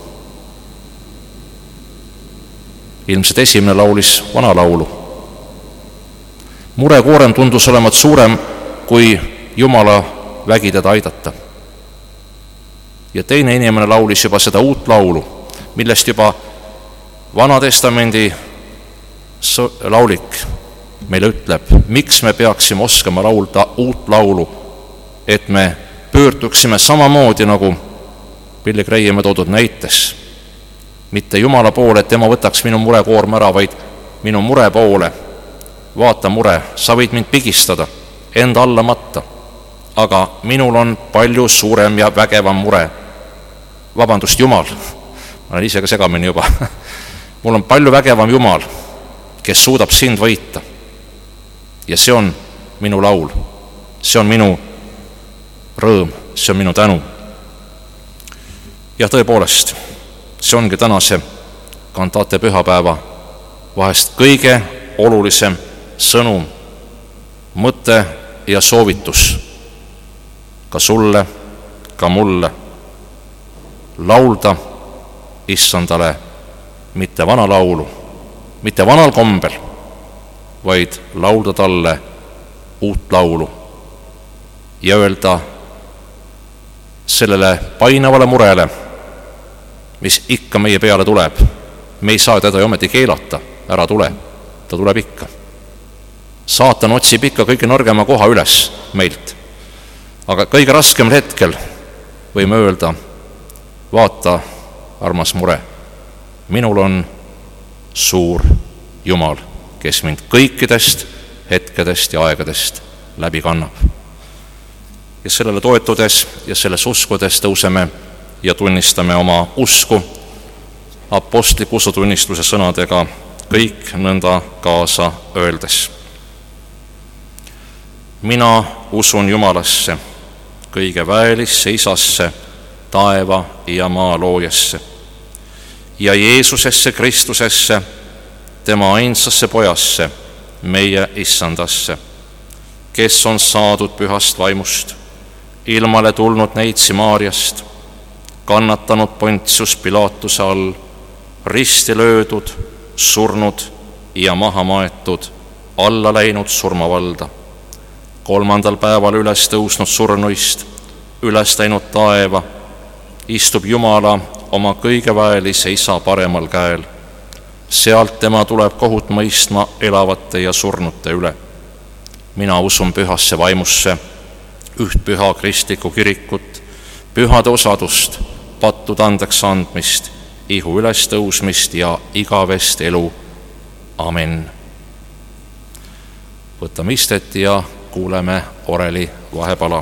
Ilmselt esimene laulis vana laulu. Murekoorem tundus olevat suurem, kui Jumala vägi teda aidata. Ja teine inimene laulis juba seda uut laulu, millest juba Vana Testamendi laulik meile ütleb, miks me peaksime oskama laulda uut laulu, et me pöörduksime samamoodi nagu Billy Graham toodud näites. Mitte Jumala poole, et tema võtaks minu murekoorma ära, vaid minu mure poole. Vaata mure, sa võid mind pigistada, enda alla matta, aga minul on palju suurem ja vägevam mure. Vabandust, Jumal, ma olen ise ka segamini juba. Mul on palju vägevam Jumal, kes suudab sind võita. Ja see on minu laul, see on minu rõõm, see on minu tänu. Ja tõepoolest, see ongi tänase kantate pühapäeva vahest kõige olulisem sõnum, mõte ja soovitus ka sulle, ka mulle. Laulda Issandale mitte vana laulu, mitte vanal kombel, vaid laulda talle uut laulu ja öelda sellele painavale murele, mis ikka meie peale tuleb. Me ei saa teda ju ometi keelata, ära tule, ta tuleb ikka. Saatan otsib ikka kõige nõrgema koha üles meilt. Aga kõige raskemal hetkel võime öelda, vaata, armas mure, minul on suur Jumal, kes mind kõikidest hetkedest ja aegadest läbi kannab. Ja sellele toetudes ja selles uskudes tõuseme ja tunnistame oma usku apostliku usutunnistuse sõnadega kõik nõnda kaasa öeldes. Mina usun Jumalasse, kõige väelisse Isasse, taeva ja maa loojasse ja Jeesusesse Kristusesse, tema ainsasse pojasse, meie Issandasse, kes on saadud pühast vaimust, ilmale tulnud neitsi Maarjast, kannatanud Pontius Pilatuse all, risti löödud, surnud ja maha maetud, alla läinud surmavalda, kolmandal päeval üles tõusnud surnuist, üles läinud taeva, istub Jumala oma kõigeväelise Isa paremal käel. Sealt tema tuleb kohut mõistma elavate ja surnute üle. Mina usun pühasse vaimusse, üht püha kristlikku kirikut, pühade osadust, pattude andeks andmist, ihu üles tõusmist ja igavest elu. Amen. Võtame istet ja kuuleme oreli vahepala.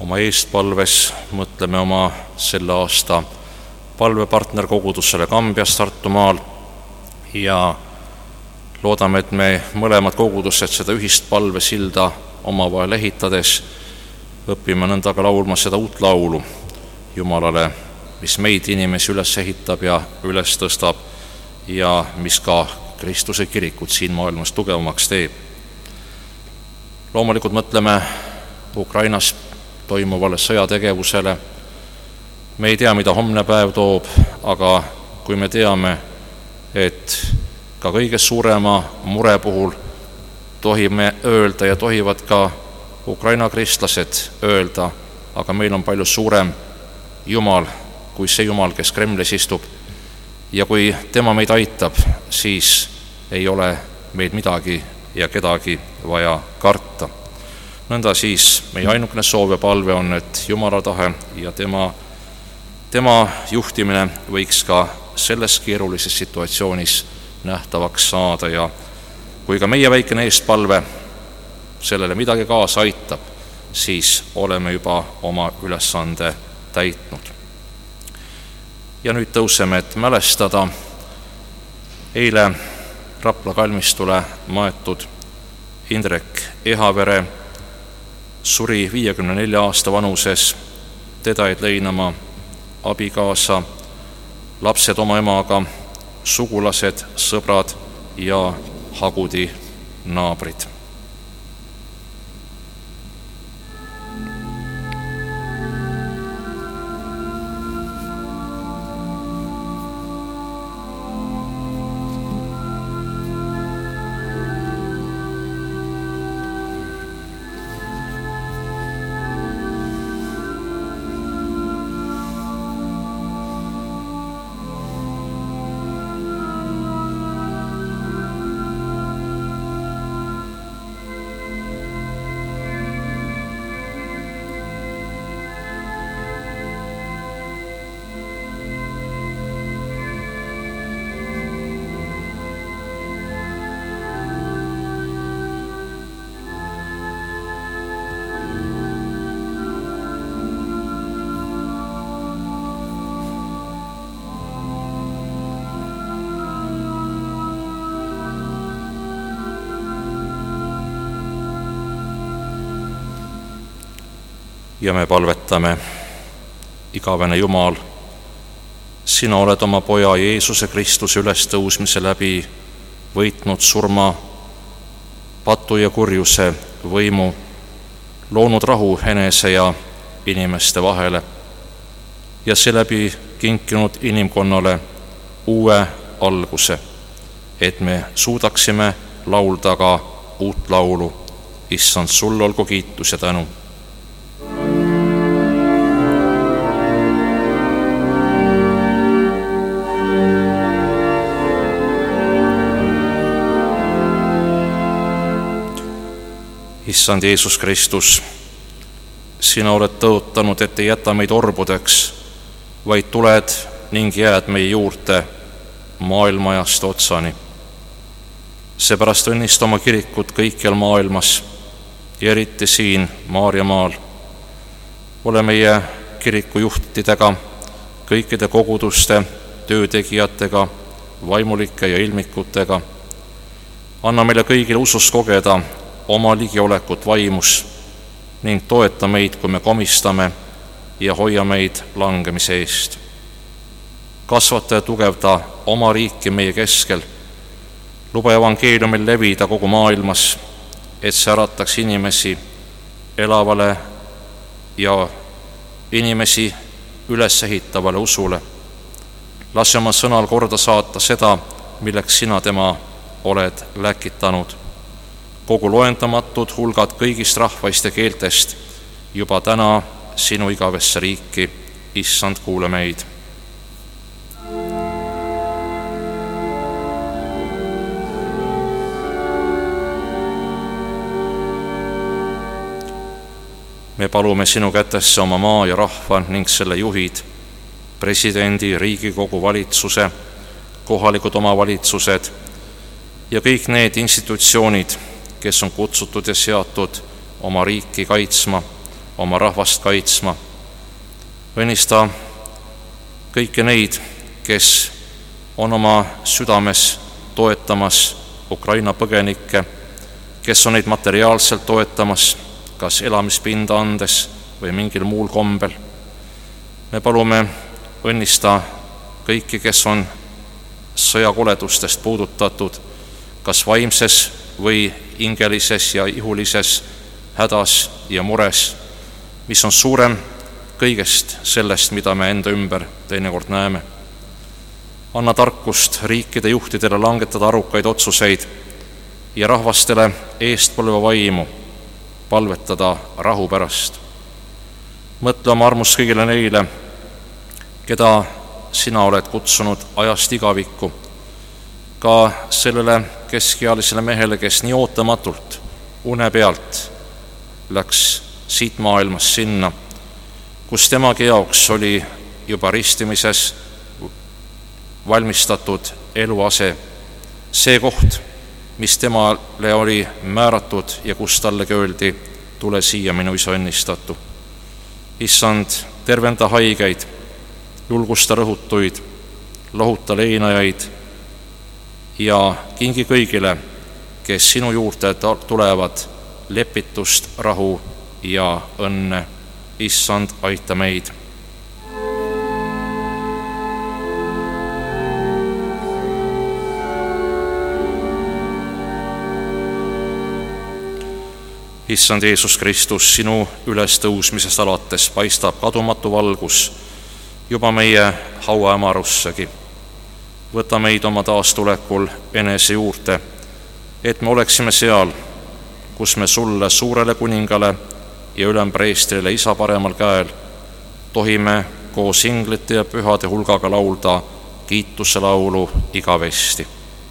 oma eestpalves mõtleme oma selle aasta palvepartnerkogudusele Kambjas Tartumaal ja loodame, et me mõlemad kogudused seda ühist palvesilda omavahel ehitades õpime nõnda ka laulma seda uut laulu Jumalale, mis meid inimesi üles ehitab ja üles tõstab ja mis ka Kristuse kirikut siin maailmas tugevamaks teeb. Loomulikult mõtleme Ukrainas toimuvale sõjategevusele. Me ei tea, mida homne päev toob, aga kui me teame, et ka kõige suurema mure puhul tohime öelda ja tohivad ka Ukraina kristlased öelda, aga meil on palju suurem Jumal kui see Jumal, kes Kremlis istub. Ja kui tema meid aitab, siis ei ole meid midagi ja kedagi vaja karta. Nõnda siis meie ainukene soov ja palve on, et Jumala tahe ja tema, tema juhtimine võiks ka selles keerulises situatsioonis nähtavaks saada ja kui ka meie väikene eestpalve sellele midagi kaasa aitab, siis oleme juba oma ülesande täitnud. Ja nüüd tõuseme, et mälestada eile Rapla kalmistule maetud Indrek Ehavere suri viiekümne nelja aasta vanuses, teda jäid leinama abikaasa, lapsed oma emaga, sugulased, sõbrad ja hagudi naabrid. Ja me palvetame, igavene Jumal, sina oled oma poja Jeesuse Kristuse ülestõusmise läbi võitnud surma, patu ja kurjuse võimu, loonud rahu enese ja inimeste vahele ja seeläbi kinkinud inimkonnale uue alguse, et me suudaksime laulda ka uut laulu. Issand, sul olgu kiitus ja tänu. Issand Jeesus Kristus, sina oled tõotanud, et ei jäta meid orbudeks, vaid tuled ning jääd meie juurde maailmajast otsani. Seepärast õnnista oma kirikut kõikjal maailmas ja eriti siin Maarjamaal. Ole meie kiriku juhtidega, kõikide koguduste, töötegijatega, vaimulike ja ilmikutega. Anna meile kõigile usus kogeda oma ligiolekut vaimus ning toeta meid, kui me komistame ja hoia meid langemise eest. Kasvata ja tugevda oma riiki meie keskel. Luba evangeeliumil levida kogu maailmas, et see ärataks inimesi elavale ja inimesi üles ehitavale usule. Lase oma sõnal korda saata seda, milleks sina tema oled läkitanud. Kogu loendamatud hulgad kõigist rahvaist ja keeltest juba täna sinu igavesse riiki. Issand, kuule meid. Me palume sinu kätesse oma maa ja rahva ning selle juhid, presidendi, Riigikogu, valitsuse, kohalikud omavalitsused ja kõik need institutsioonid, kes on kutsutud ja seatud oma riiki kaitsma, oma rahvast kaitsma. Õnnista kõiki neid, kes on oma südames toetamas Ukraina põgenikke, kes on neid materiaalselt toetamas, kas elamispinda andes või mingil muul kombel. Me palume õnnista kõiki, kes on sõjakoledustest puudutatud, kas vaimses või hingelises ja ihulises hädas ja mures, mis on suurem kõigest sellest, mida me enda ümber teinekord näeme. Anna tarkust riikide juhtidele langetada arukaid otsuseid ja rahvastele eestpõlva vaimu palvetada rahu pärast. Mõtle oma armust kõigile neile, keda sina oled kutsunud ajast igavikku, ka sellele keskealisele mehele, kes nii ootamatult une pealt läks siit maailmast sinna, kus temagi jaoks oli juba ristimises valmistatud eluase, see koht, mis temale oli määratud ja kus talle öeldi, tule siia, minu isa õnnistatu. Issand, tervenda haigeid, julgusta rõhutuid, lohuta leinajaid ja kingi kõigile, kes sinu juurde tulevad, lepitust, rahu ja õnne. Issand, aita meid. Issand Jeesus Kristus, sinu ülestõusmisest alates paistab kadumatu valgus juba meie hauahämarussegi. Võta meid oma taastulekul enese juurde, et me oleksime seal, kus me sulle, suurele kuningale ja ülempreestrile isa paremal käel tohime koos inglite ja pühade hulgaga laulda kiituse laulu igavesti.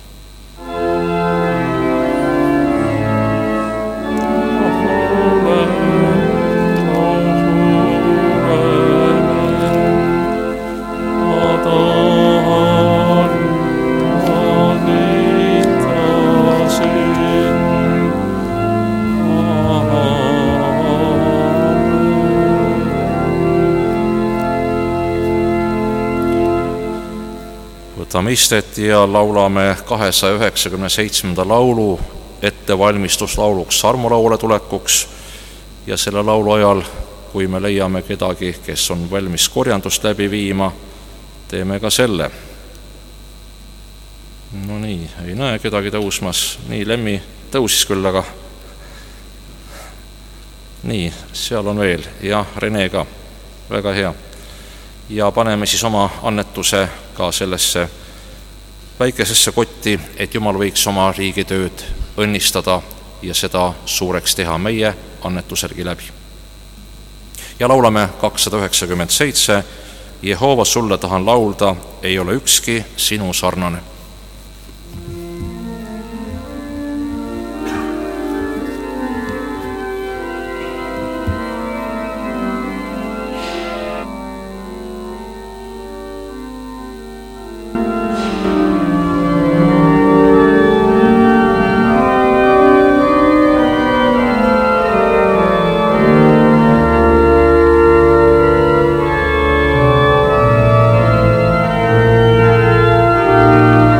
Võtame istet ja laulame kahesaja üheksakümne seitsmenda laulu ettevalmistuslauluks armulauale tulekuks ja selle laulu ajal, kui me leiame kedagi, kes on valmis korjandust läbi viima, teeme ka selle. No nii, ei näe kedagi tõusmas. Nii, Lemmi tõusis küll, aga nii, seal on veel ja Rene ka, väga hea. Ja paneme siis oma annetuse ka sellesse väikesesse kotti, et Jumal võiks oma riigitööd õnnistada ja seda suureks teha meie annetuselgi läbi. Ja laulame kakssada üheksakümmend seitse. Jehova, sulle tahan laulda, ei ole ükski sinu sarnane. Thank you.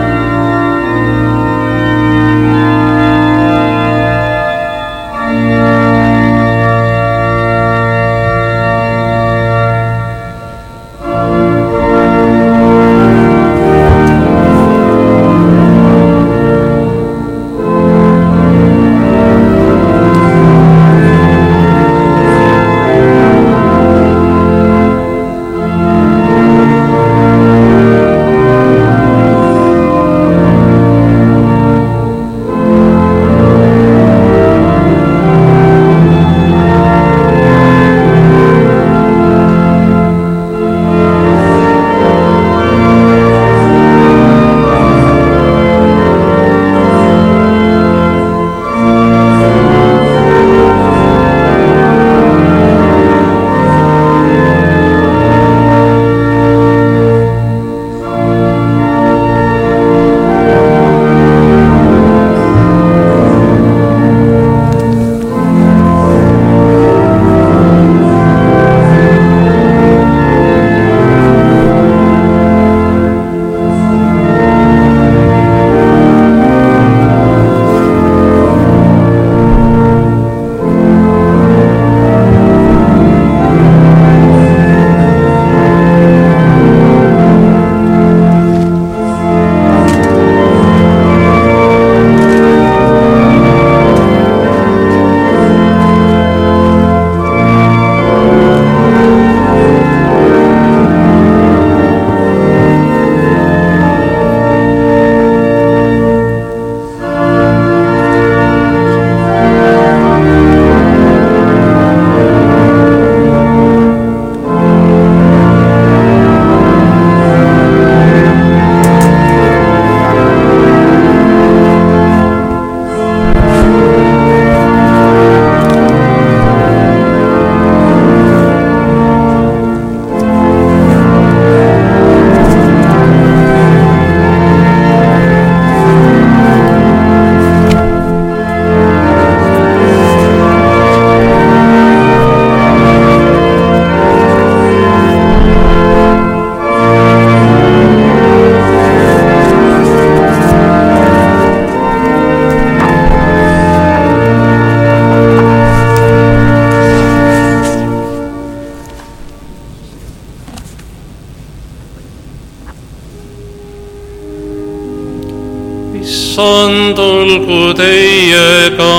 issand olgu teiega.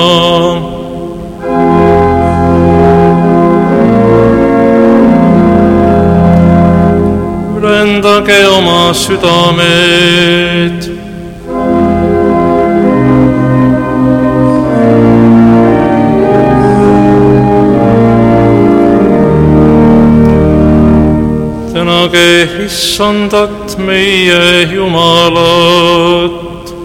Ülendage oma südamed. Tänage issandat meie Jumalat.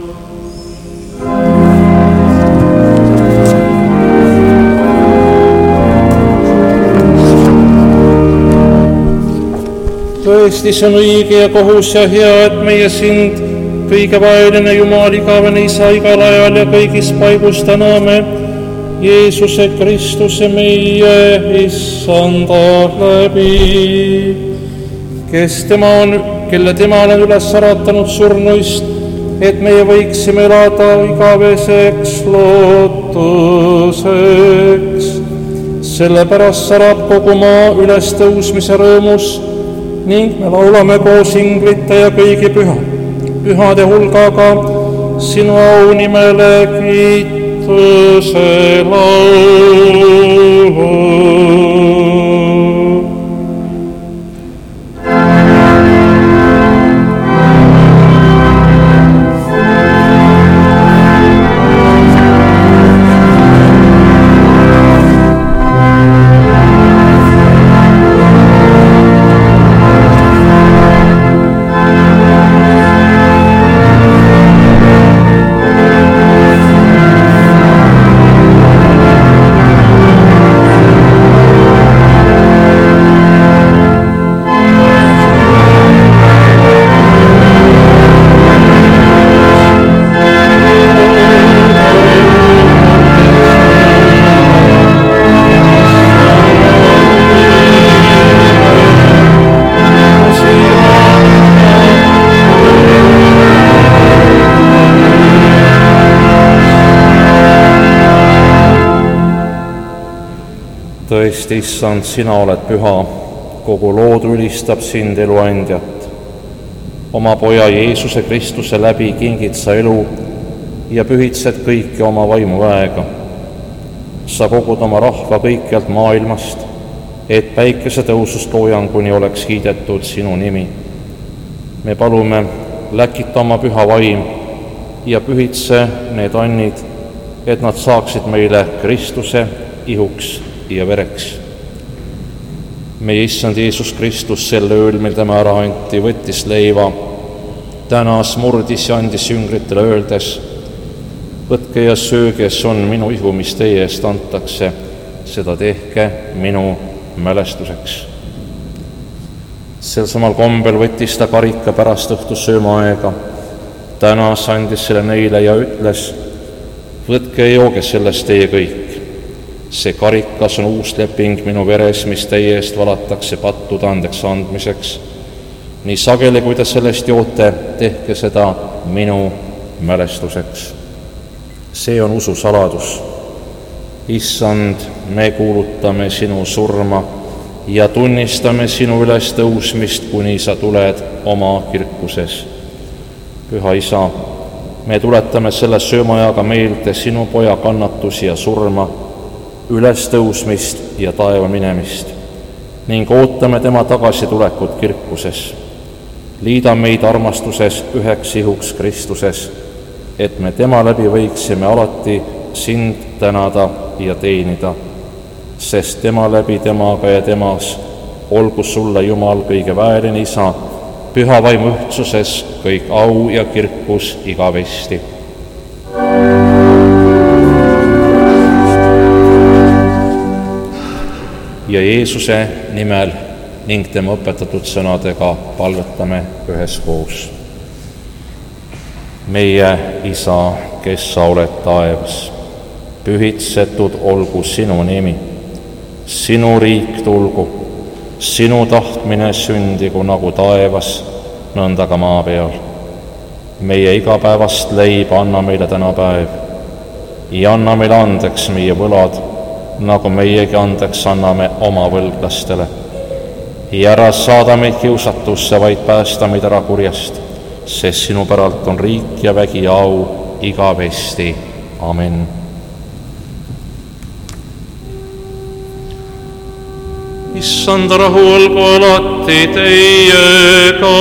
Tõesti, see on õige ja kohus ja hea, et meie sind, kõige vaeline Jumal, igavene Isa, igal ajal ja kõigis paigus täname Jeesuse Kristuse meie issanda läbi, kes tema on, kelle tema on üles äratanud surnuist, et meie võiksime elada igaveseks lootuseks. Sellepärast särab kogu maa üles tõusmise rõõmus ning me laulame koos inglite ja kõigi püha, pühade hulgaga sinu au nimele kiituse laulu. Tõesti, issand, sina oled püha, kogu loodu ülistab sind, eluandjat. Oma poja Jeesuse Kristuse läbi kingid sa elu ja pühitsed kõiki oma vaimuväega. Sa kogud oma rahva kõikjalt maailmast, et päikese tõusust loojanguni oleks kiidetud sinu nimi. Me palume, läkita oma püha vaim ja pühitse need annid, et nad saaksid meile Kristuse ihuks ja vereks. Meie issand Jeesus Kristus sel ööl, mil tema ära anti, võttis leiva, tänas, murdis ja andis jüngritele öeldes: võtke ja sööge, see on minu ihu, mis teie eest antakse, seda tehke minu mälestuseks. Sel samal kombel võttis ta karika pärast õhtusöömaaega, tänas, andis selle neile ja ütles: võtke ja jooge sellest teie kõik. See karikas on uus leping minu veres, mis teie eest valatakse pattude andeks andmiseks. Nii sageli, kui te sellest joote, tehke seda minu mälestuseks. See on usu saladus. Issand, me kuulutame sinu surma ja tunnistame sinu üles tõusmist, kuni sa tuled oma kirkuses. Püha Isa, me tuletame selle söömajaga meelde sinu poja kannatusi ja surma, üles tõusmist ja taeva minemist ning ootame tema tagasitulekut kirkuses. Liida meid armastuses üheks ihuks Kristuses, et me tema läbi võiksime alati sind tänada ja teenida, sest tema läbi, temaga ja temas olgu sulle, Jumal, kõige väeline Isa, püha vaimu ühtsuses kõik au ja kirkus igavesti. Ja Jeesuse nimel ning tema õpetatud sõnadega palvetame üheskoos. Meie Isa, kes sa oled taevas, pühitsetud olgu sinu nimi, sinu riik tulgu, sinu tahtmine sündigu nagu taevas, nõnda ka maa peal. Meie igapäevast leiba anna meile täna päev ja anna meile andeks meie võlad, nagu meiegi andeks anname oma võlglastele. Ja ära saada meid kiusatusse, vaid päästa meid ära kurjast, sest sinu päralt on riik ja vägi ja au igavesti. Amen. Issand rahu olgu alati teiega.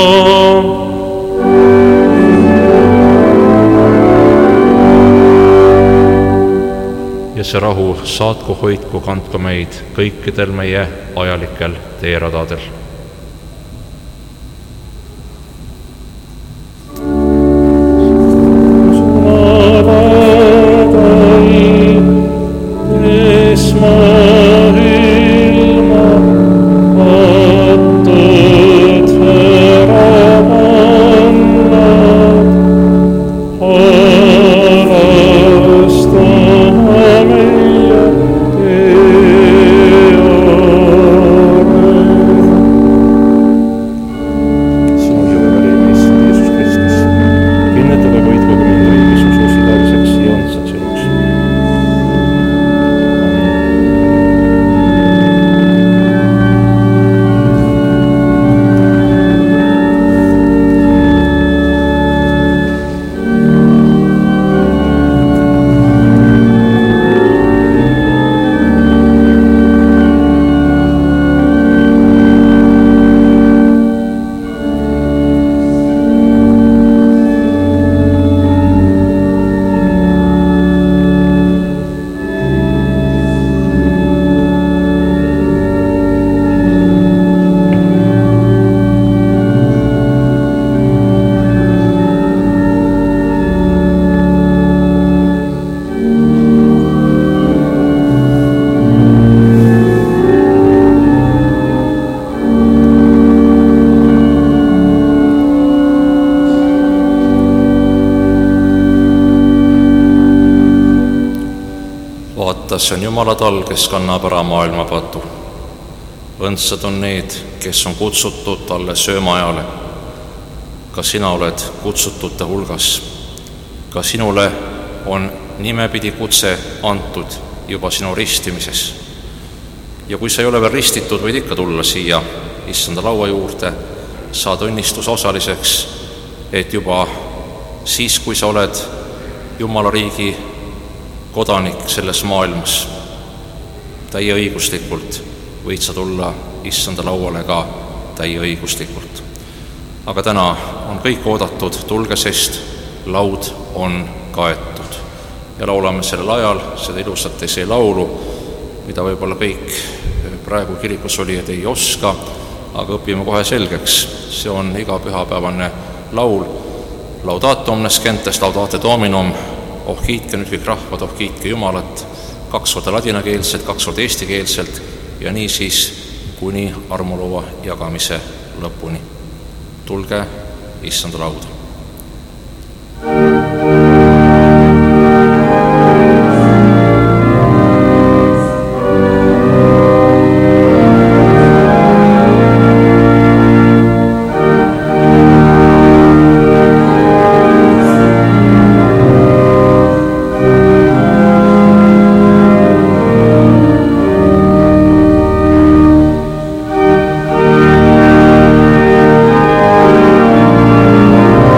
Ja see rahu saatku, hoidku, kandku meid kõikidel meie ajalikel teeradadel. See on Jumala tal, kes kannab ära maailma patu. Õndsad on need, kes on kutsutud talle söömaajale. Ka sina oled kutsutute hulgas. Ka sinule on nimepidi kutse antud juba sinu ristimises. Ja kui sa ei ole veel ristitud, võid ikka tulla siia issanda laua juurde, saad õnnistuse osaliseks, et juba siis, kui sa oled Jumala riigi kodanik selles maailmas, täieõiguslikult võid sa tulla issanda lauale ka täieõiguslikult. Aga täna on kõik oodatud, tulge, sest laud on kaetud. Ja laulame sellel ajal seda ilusat see laulu, mida võib-olla kõik praegu kirikus olijad ei oska, aga õpime kohe selgeks. See on iga pühapäevane laul. Laudate omnes gentes, laudate dominum, oh kiitke nüüd kõik rahvad, oh kiitke Jumalat, kaks korda ladinakeelselt, kaks korda eestikeelselt ja nii siis kuni armulova jagamise lõpuni. Tulge issanda lauda. Thank you.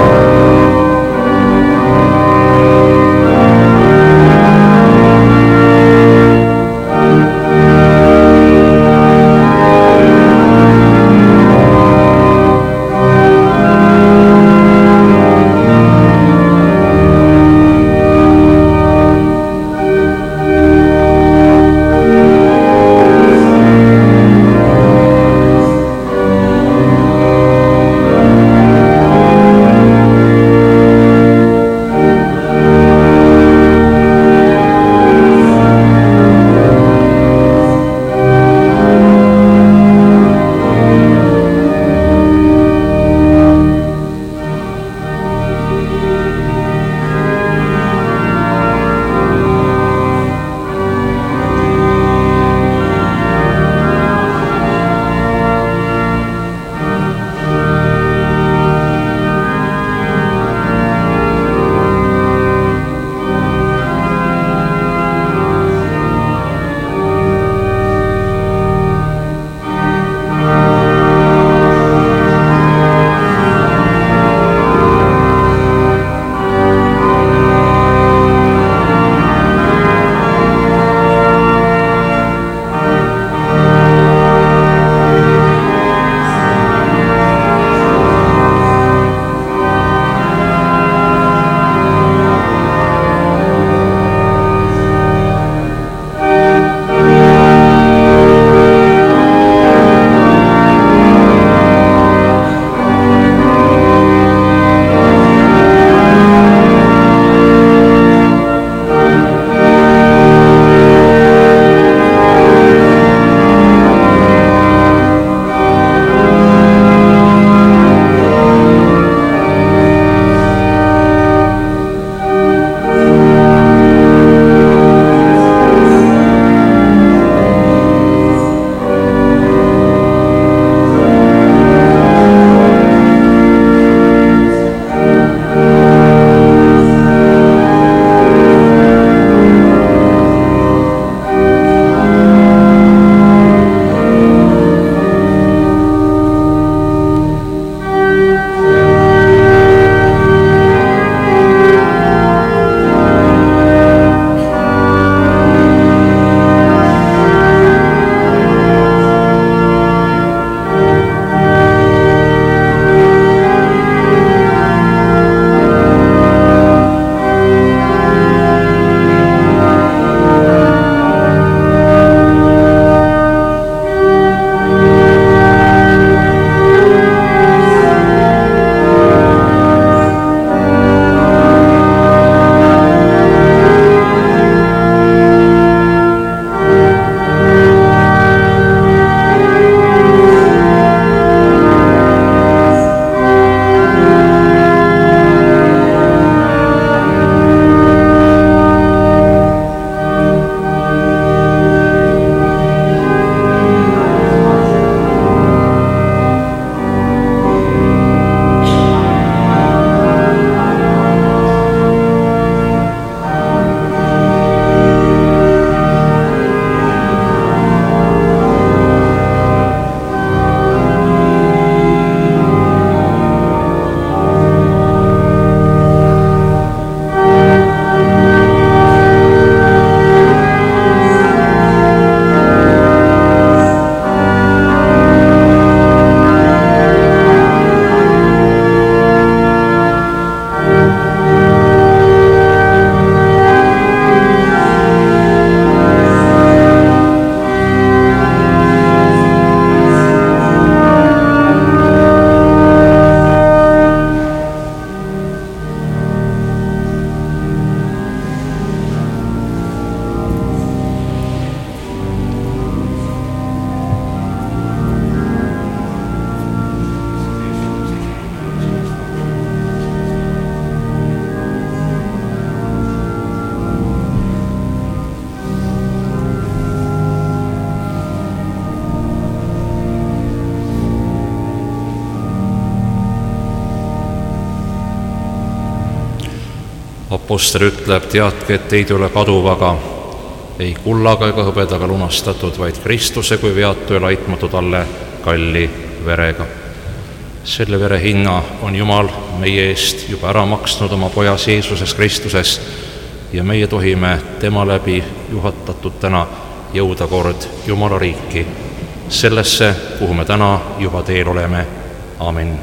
Apostel ütleb, teadke, et teid ei ole kaduvaga, ei kullaga ega hõbedaga lunastatud, vaid Kristuse kui veatu ja laitmatu talle kalli verega. Selle vere hinna on Jumal meie eest juba ära maksnud oma pojas Jeesuses Kristuses ja meie tohime tema läbi juhatatud täna jõuda kord Jumala riiki, sellesse, kuhu me täna juba teel oleme. Amen.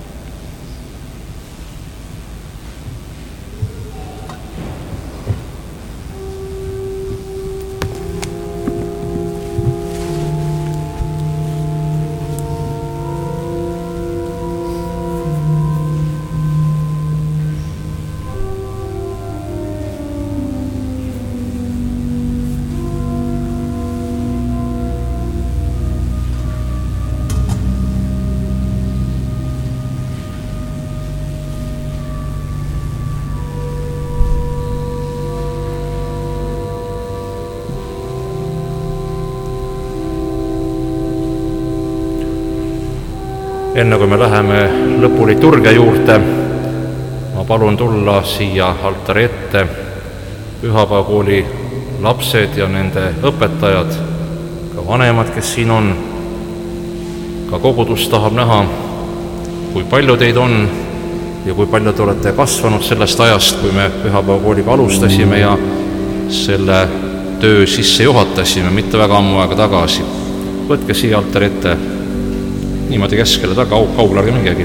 Enne kui me läheme lõpuliturgia juurde, ma palun tulla siia altari ette Pühapäevakooli lapsed ja nende õpetajad, ka vanemad, kes siin on. Ka kogudus tahab näha, kui palju teid on ja kui palju te olete kasvanud sellest ajast, kui me Pühapäevakooliga alustasime ja selle töö sisse juhatasime mitte väga ammu aega tagasi. Võtke siia altari ette niimoodi keskele taga, kaugele ärge mingegi.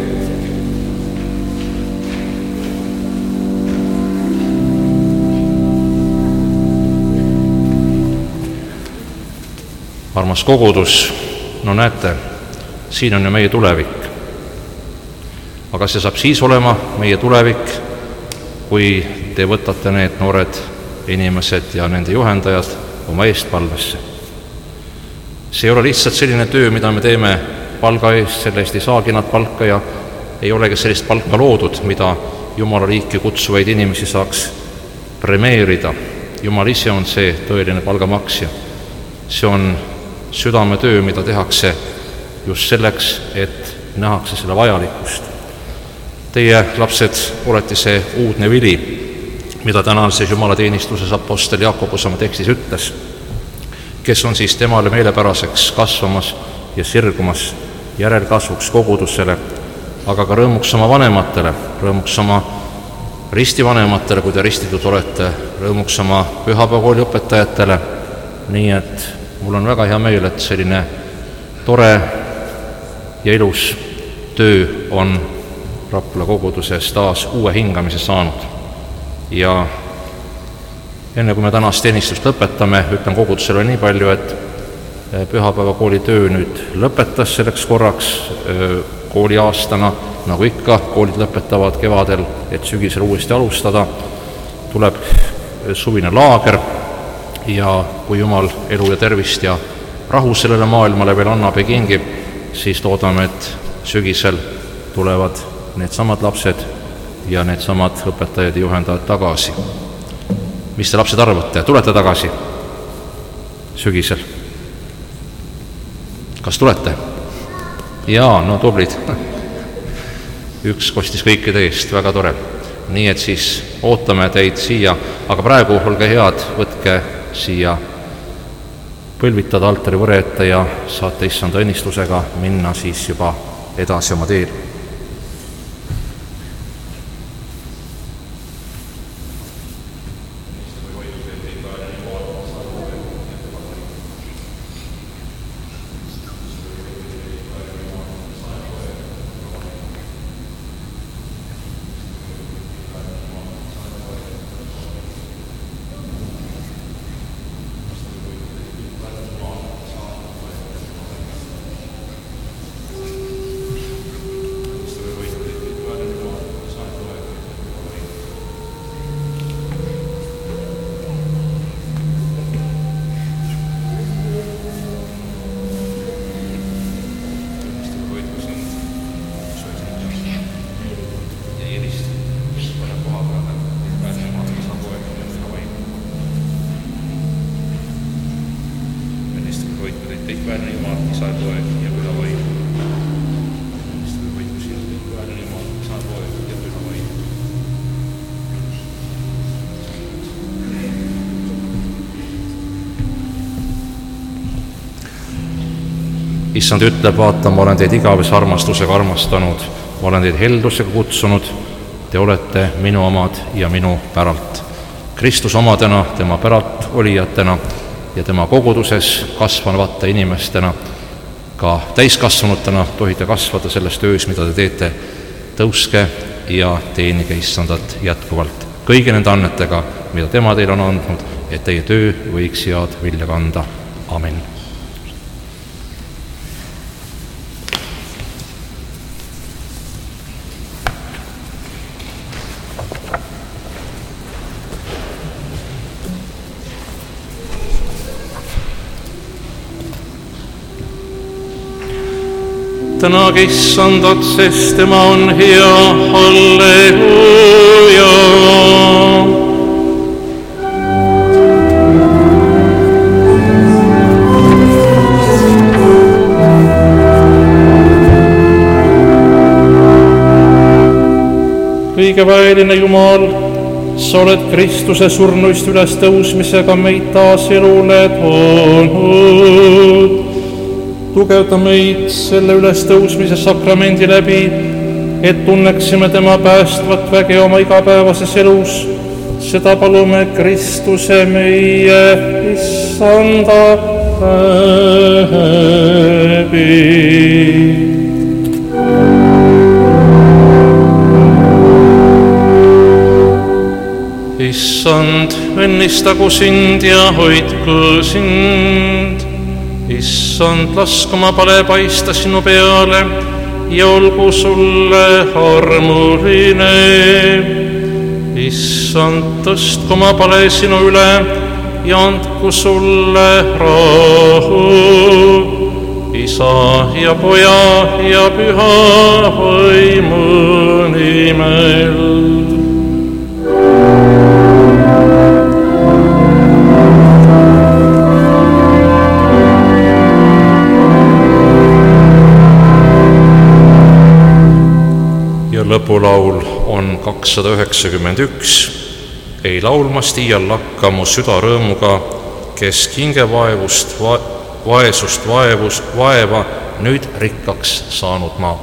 Armas kogudus, no näete, siin on ju meie tulevik. Aga see saab siis olema meie tulevik, kui te võtate need noored inimesed ja nende juhendajad oma eestpalvesse. See ei ole lihtsalt selline töö, mida me teeme palga eest, selle eest ei saagi nad palka ja ei olegi sellist palka loodud, mida Jumala riiki kutsuvaid inimesi saaks premeerida. Jumal ise on see tõeline palgamaksja. See on südametöö, mida tehakse just selleks, et nähakse selle vajalikkust. Teie, lapsed, olete see uudne vili, mida tänases Jumala teenistuses apostel Jaakobus oma tekstis ütles, kes on siis temale meelepäraseks kasvamas ja sirgumas järelkasvuks kogudusele, aga ka rõõmuks oma vanematele, rõõmuks oma ristivanematele, kui te ristitud olete, rõõmuks oma Pühapäevakooli õpetajatele. Nii et mul on väga hea meel, et selline tore ja ilus töö on Rapla koguduses taas uue hingamise saanud. Ja enne kui me tänast teenistust lõpetame, ütlen kogudusele nii palju, et Pühapäevakooli töö nüüd lõpetas selleks korraks kooliaastana, nagu ikka, koolid lõpetavad kevadel, et sügisel uuesti alustada. Tuleb suvine laager ja kui Jumal elu ja tervist ja rahu sellele maailmale veel annab ja kingib, siis loodame, et sügisel tulevad needsamad lapsed ja needsamad õpetajad ja juhendajad tagasi. Mis te, lapsed, arvate? Tulete tagasi sügisel? Kas tulete? Jaa, no tublid. Üks kostis kõikide eest, väga tore. Nii et siis ootame teid siia, aga praegu olge head, võtke siia põlvitada altari võre ette ja saate issanda õnnistusega minna siis juba edasi oma teel. issand ütleb, vaata, ma olen teid igavese armastusega armastanud, ma olen teid heldusega kutsunud, te olete minu omad ja minu päralt. Kristus omadena, tema päralt olijatena ja tema koguduses kasvanavate inimestena, ka täiskasvanutena tohite kasvada selles töös, mida te teete. Tõuske ja teenige issandat jätkuvalt kõigi nende annetega, mida tema teile on andnud, et teie töö võiks head vilja kanda. Amen. Tänage issandat, sest tema on hea, halleluuja. Kõige väeline Jumal, sa oled Kristuse surnuist üles tõusmisega meid taas elule toonud. Tugevda meid selle ülestõusmise sakramendi läbi, et tunneksime tema päästvat väge oma igapäevases elus. Seda palume Kristuse meie issanda läbi. Issand, õnnistagu sind ja hoidku sind. Issand, lask oma pale paista sinu peale ja olgu sulle armuline. Issand, tõstku oma pale sinu üle ja andku sulle rahu. Isa ja Poja ja Püha Vaimu nimel. Lõpulaul on kakssada üheksakümmend üks. Ei laulmast iial lakka mu süda rõõmuga, kes kingevaevust, va- vaesust vaevus, vaeva nüüd rikkaks saanud maa.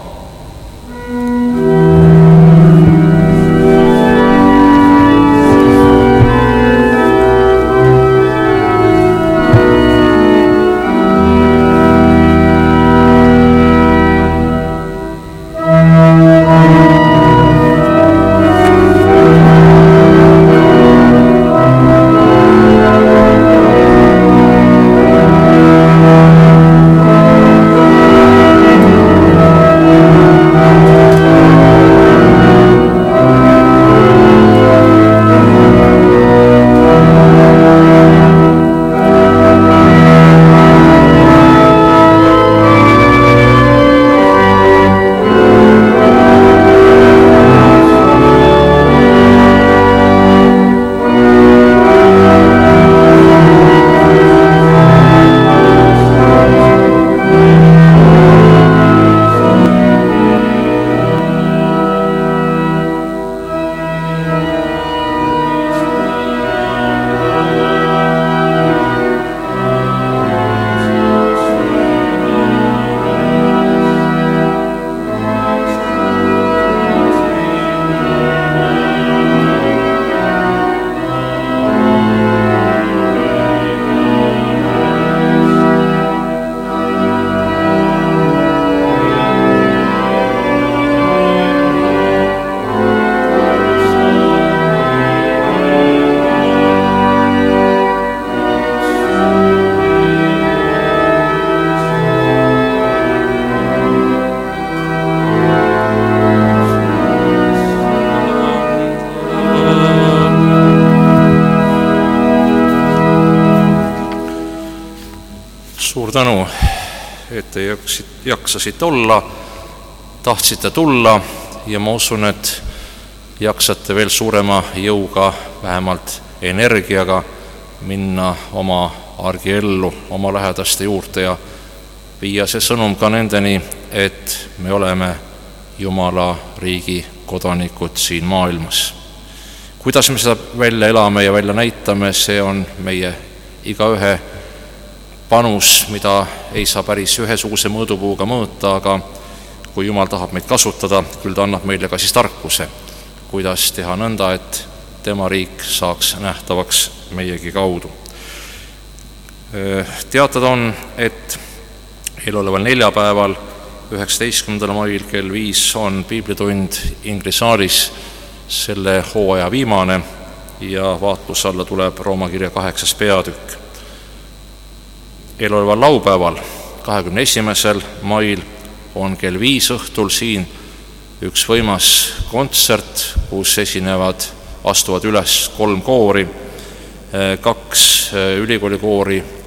Suur tänu, et te jaksasite olla, tahtsite tulla ja ma usun, et jaksate veel suurema jõuga, vähemalt energiaga minna oma argiellu, oma lähedaste juurde ja viia see sõnum ka nendeni, et me oleme Jumala riigi kodanikud siin maailmas. Kuidas me seda välja elame ja välja näitame, see on meie igaühe panus, mida ei saa päris ühesuguse mõõdupuuga mõõta, aga kui Jumal tahab meid kasutada, küll ta annab meile ka siis tarkuse, kuidas teha nõnda, et tema riik saaks nähtavaks meiegi kaudu. Teatada on, et eeloleval neljapäeval, üheksateistkümnendal mail kell viis on piiblitund Inglisaalis, selle hooaja viimane, ja vaatluse alla tuleb Rooma kirja kaheksas peatükk. Eeloleval laupäeval, kahekümne esimesel mail on kell viis õhtul siin üks võimas kontsert, kus esinevad, astuvad üles kolm koori, kaks ülikoolikoori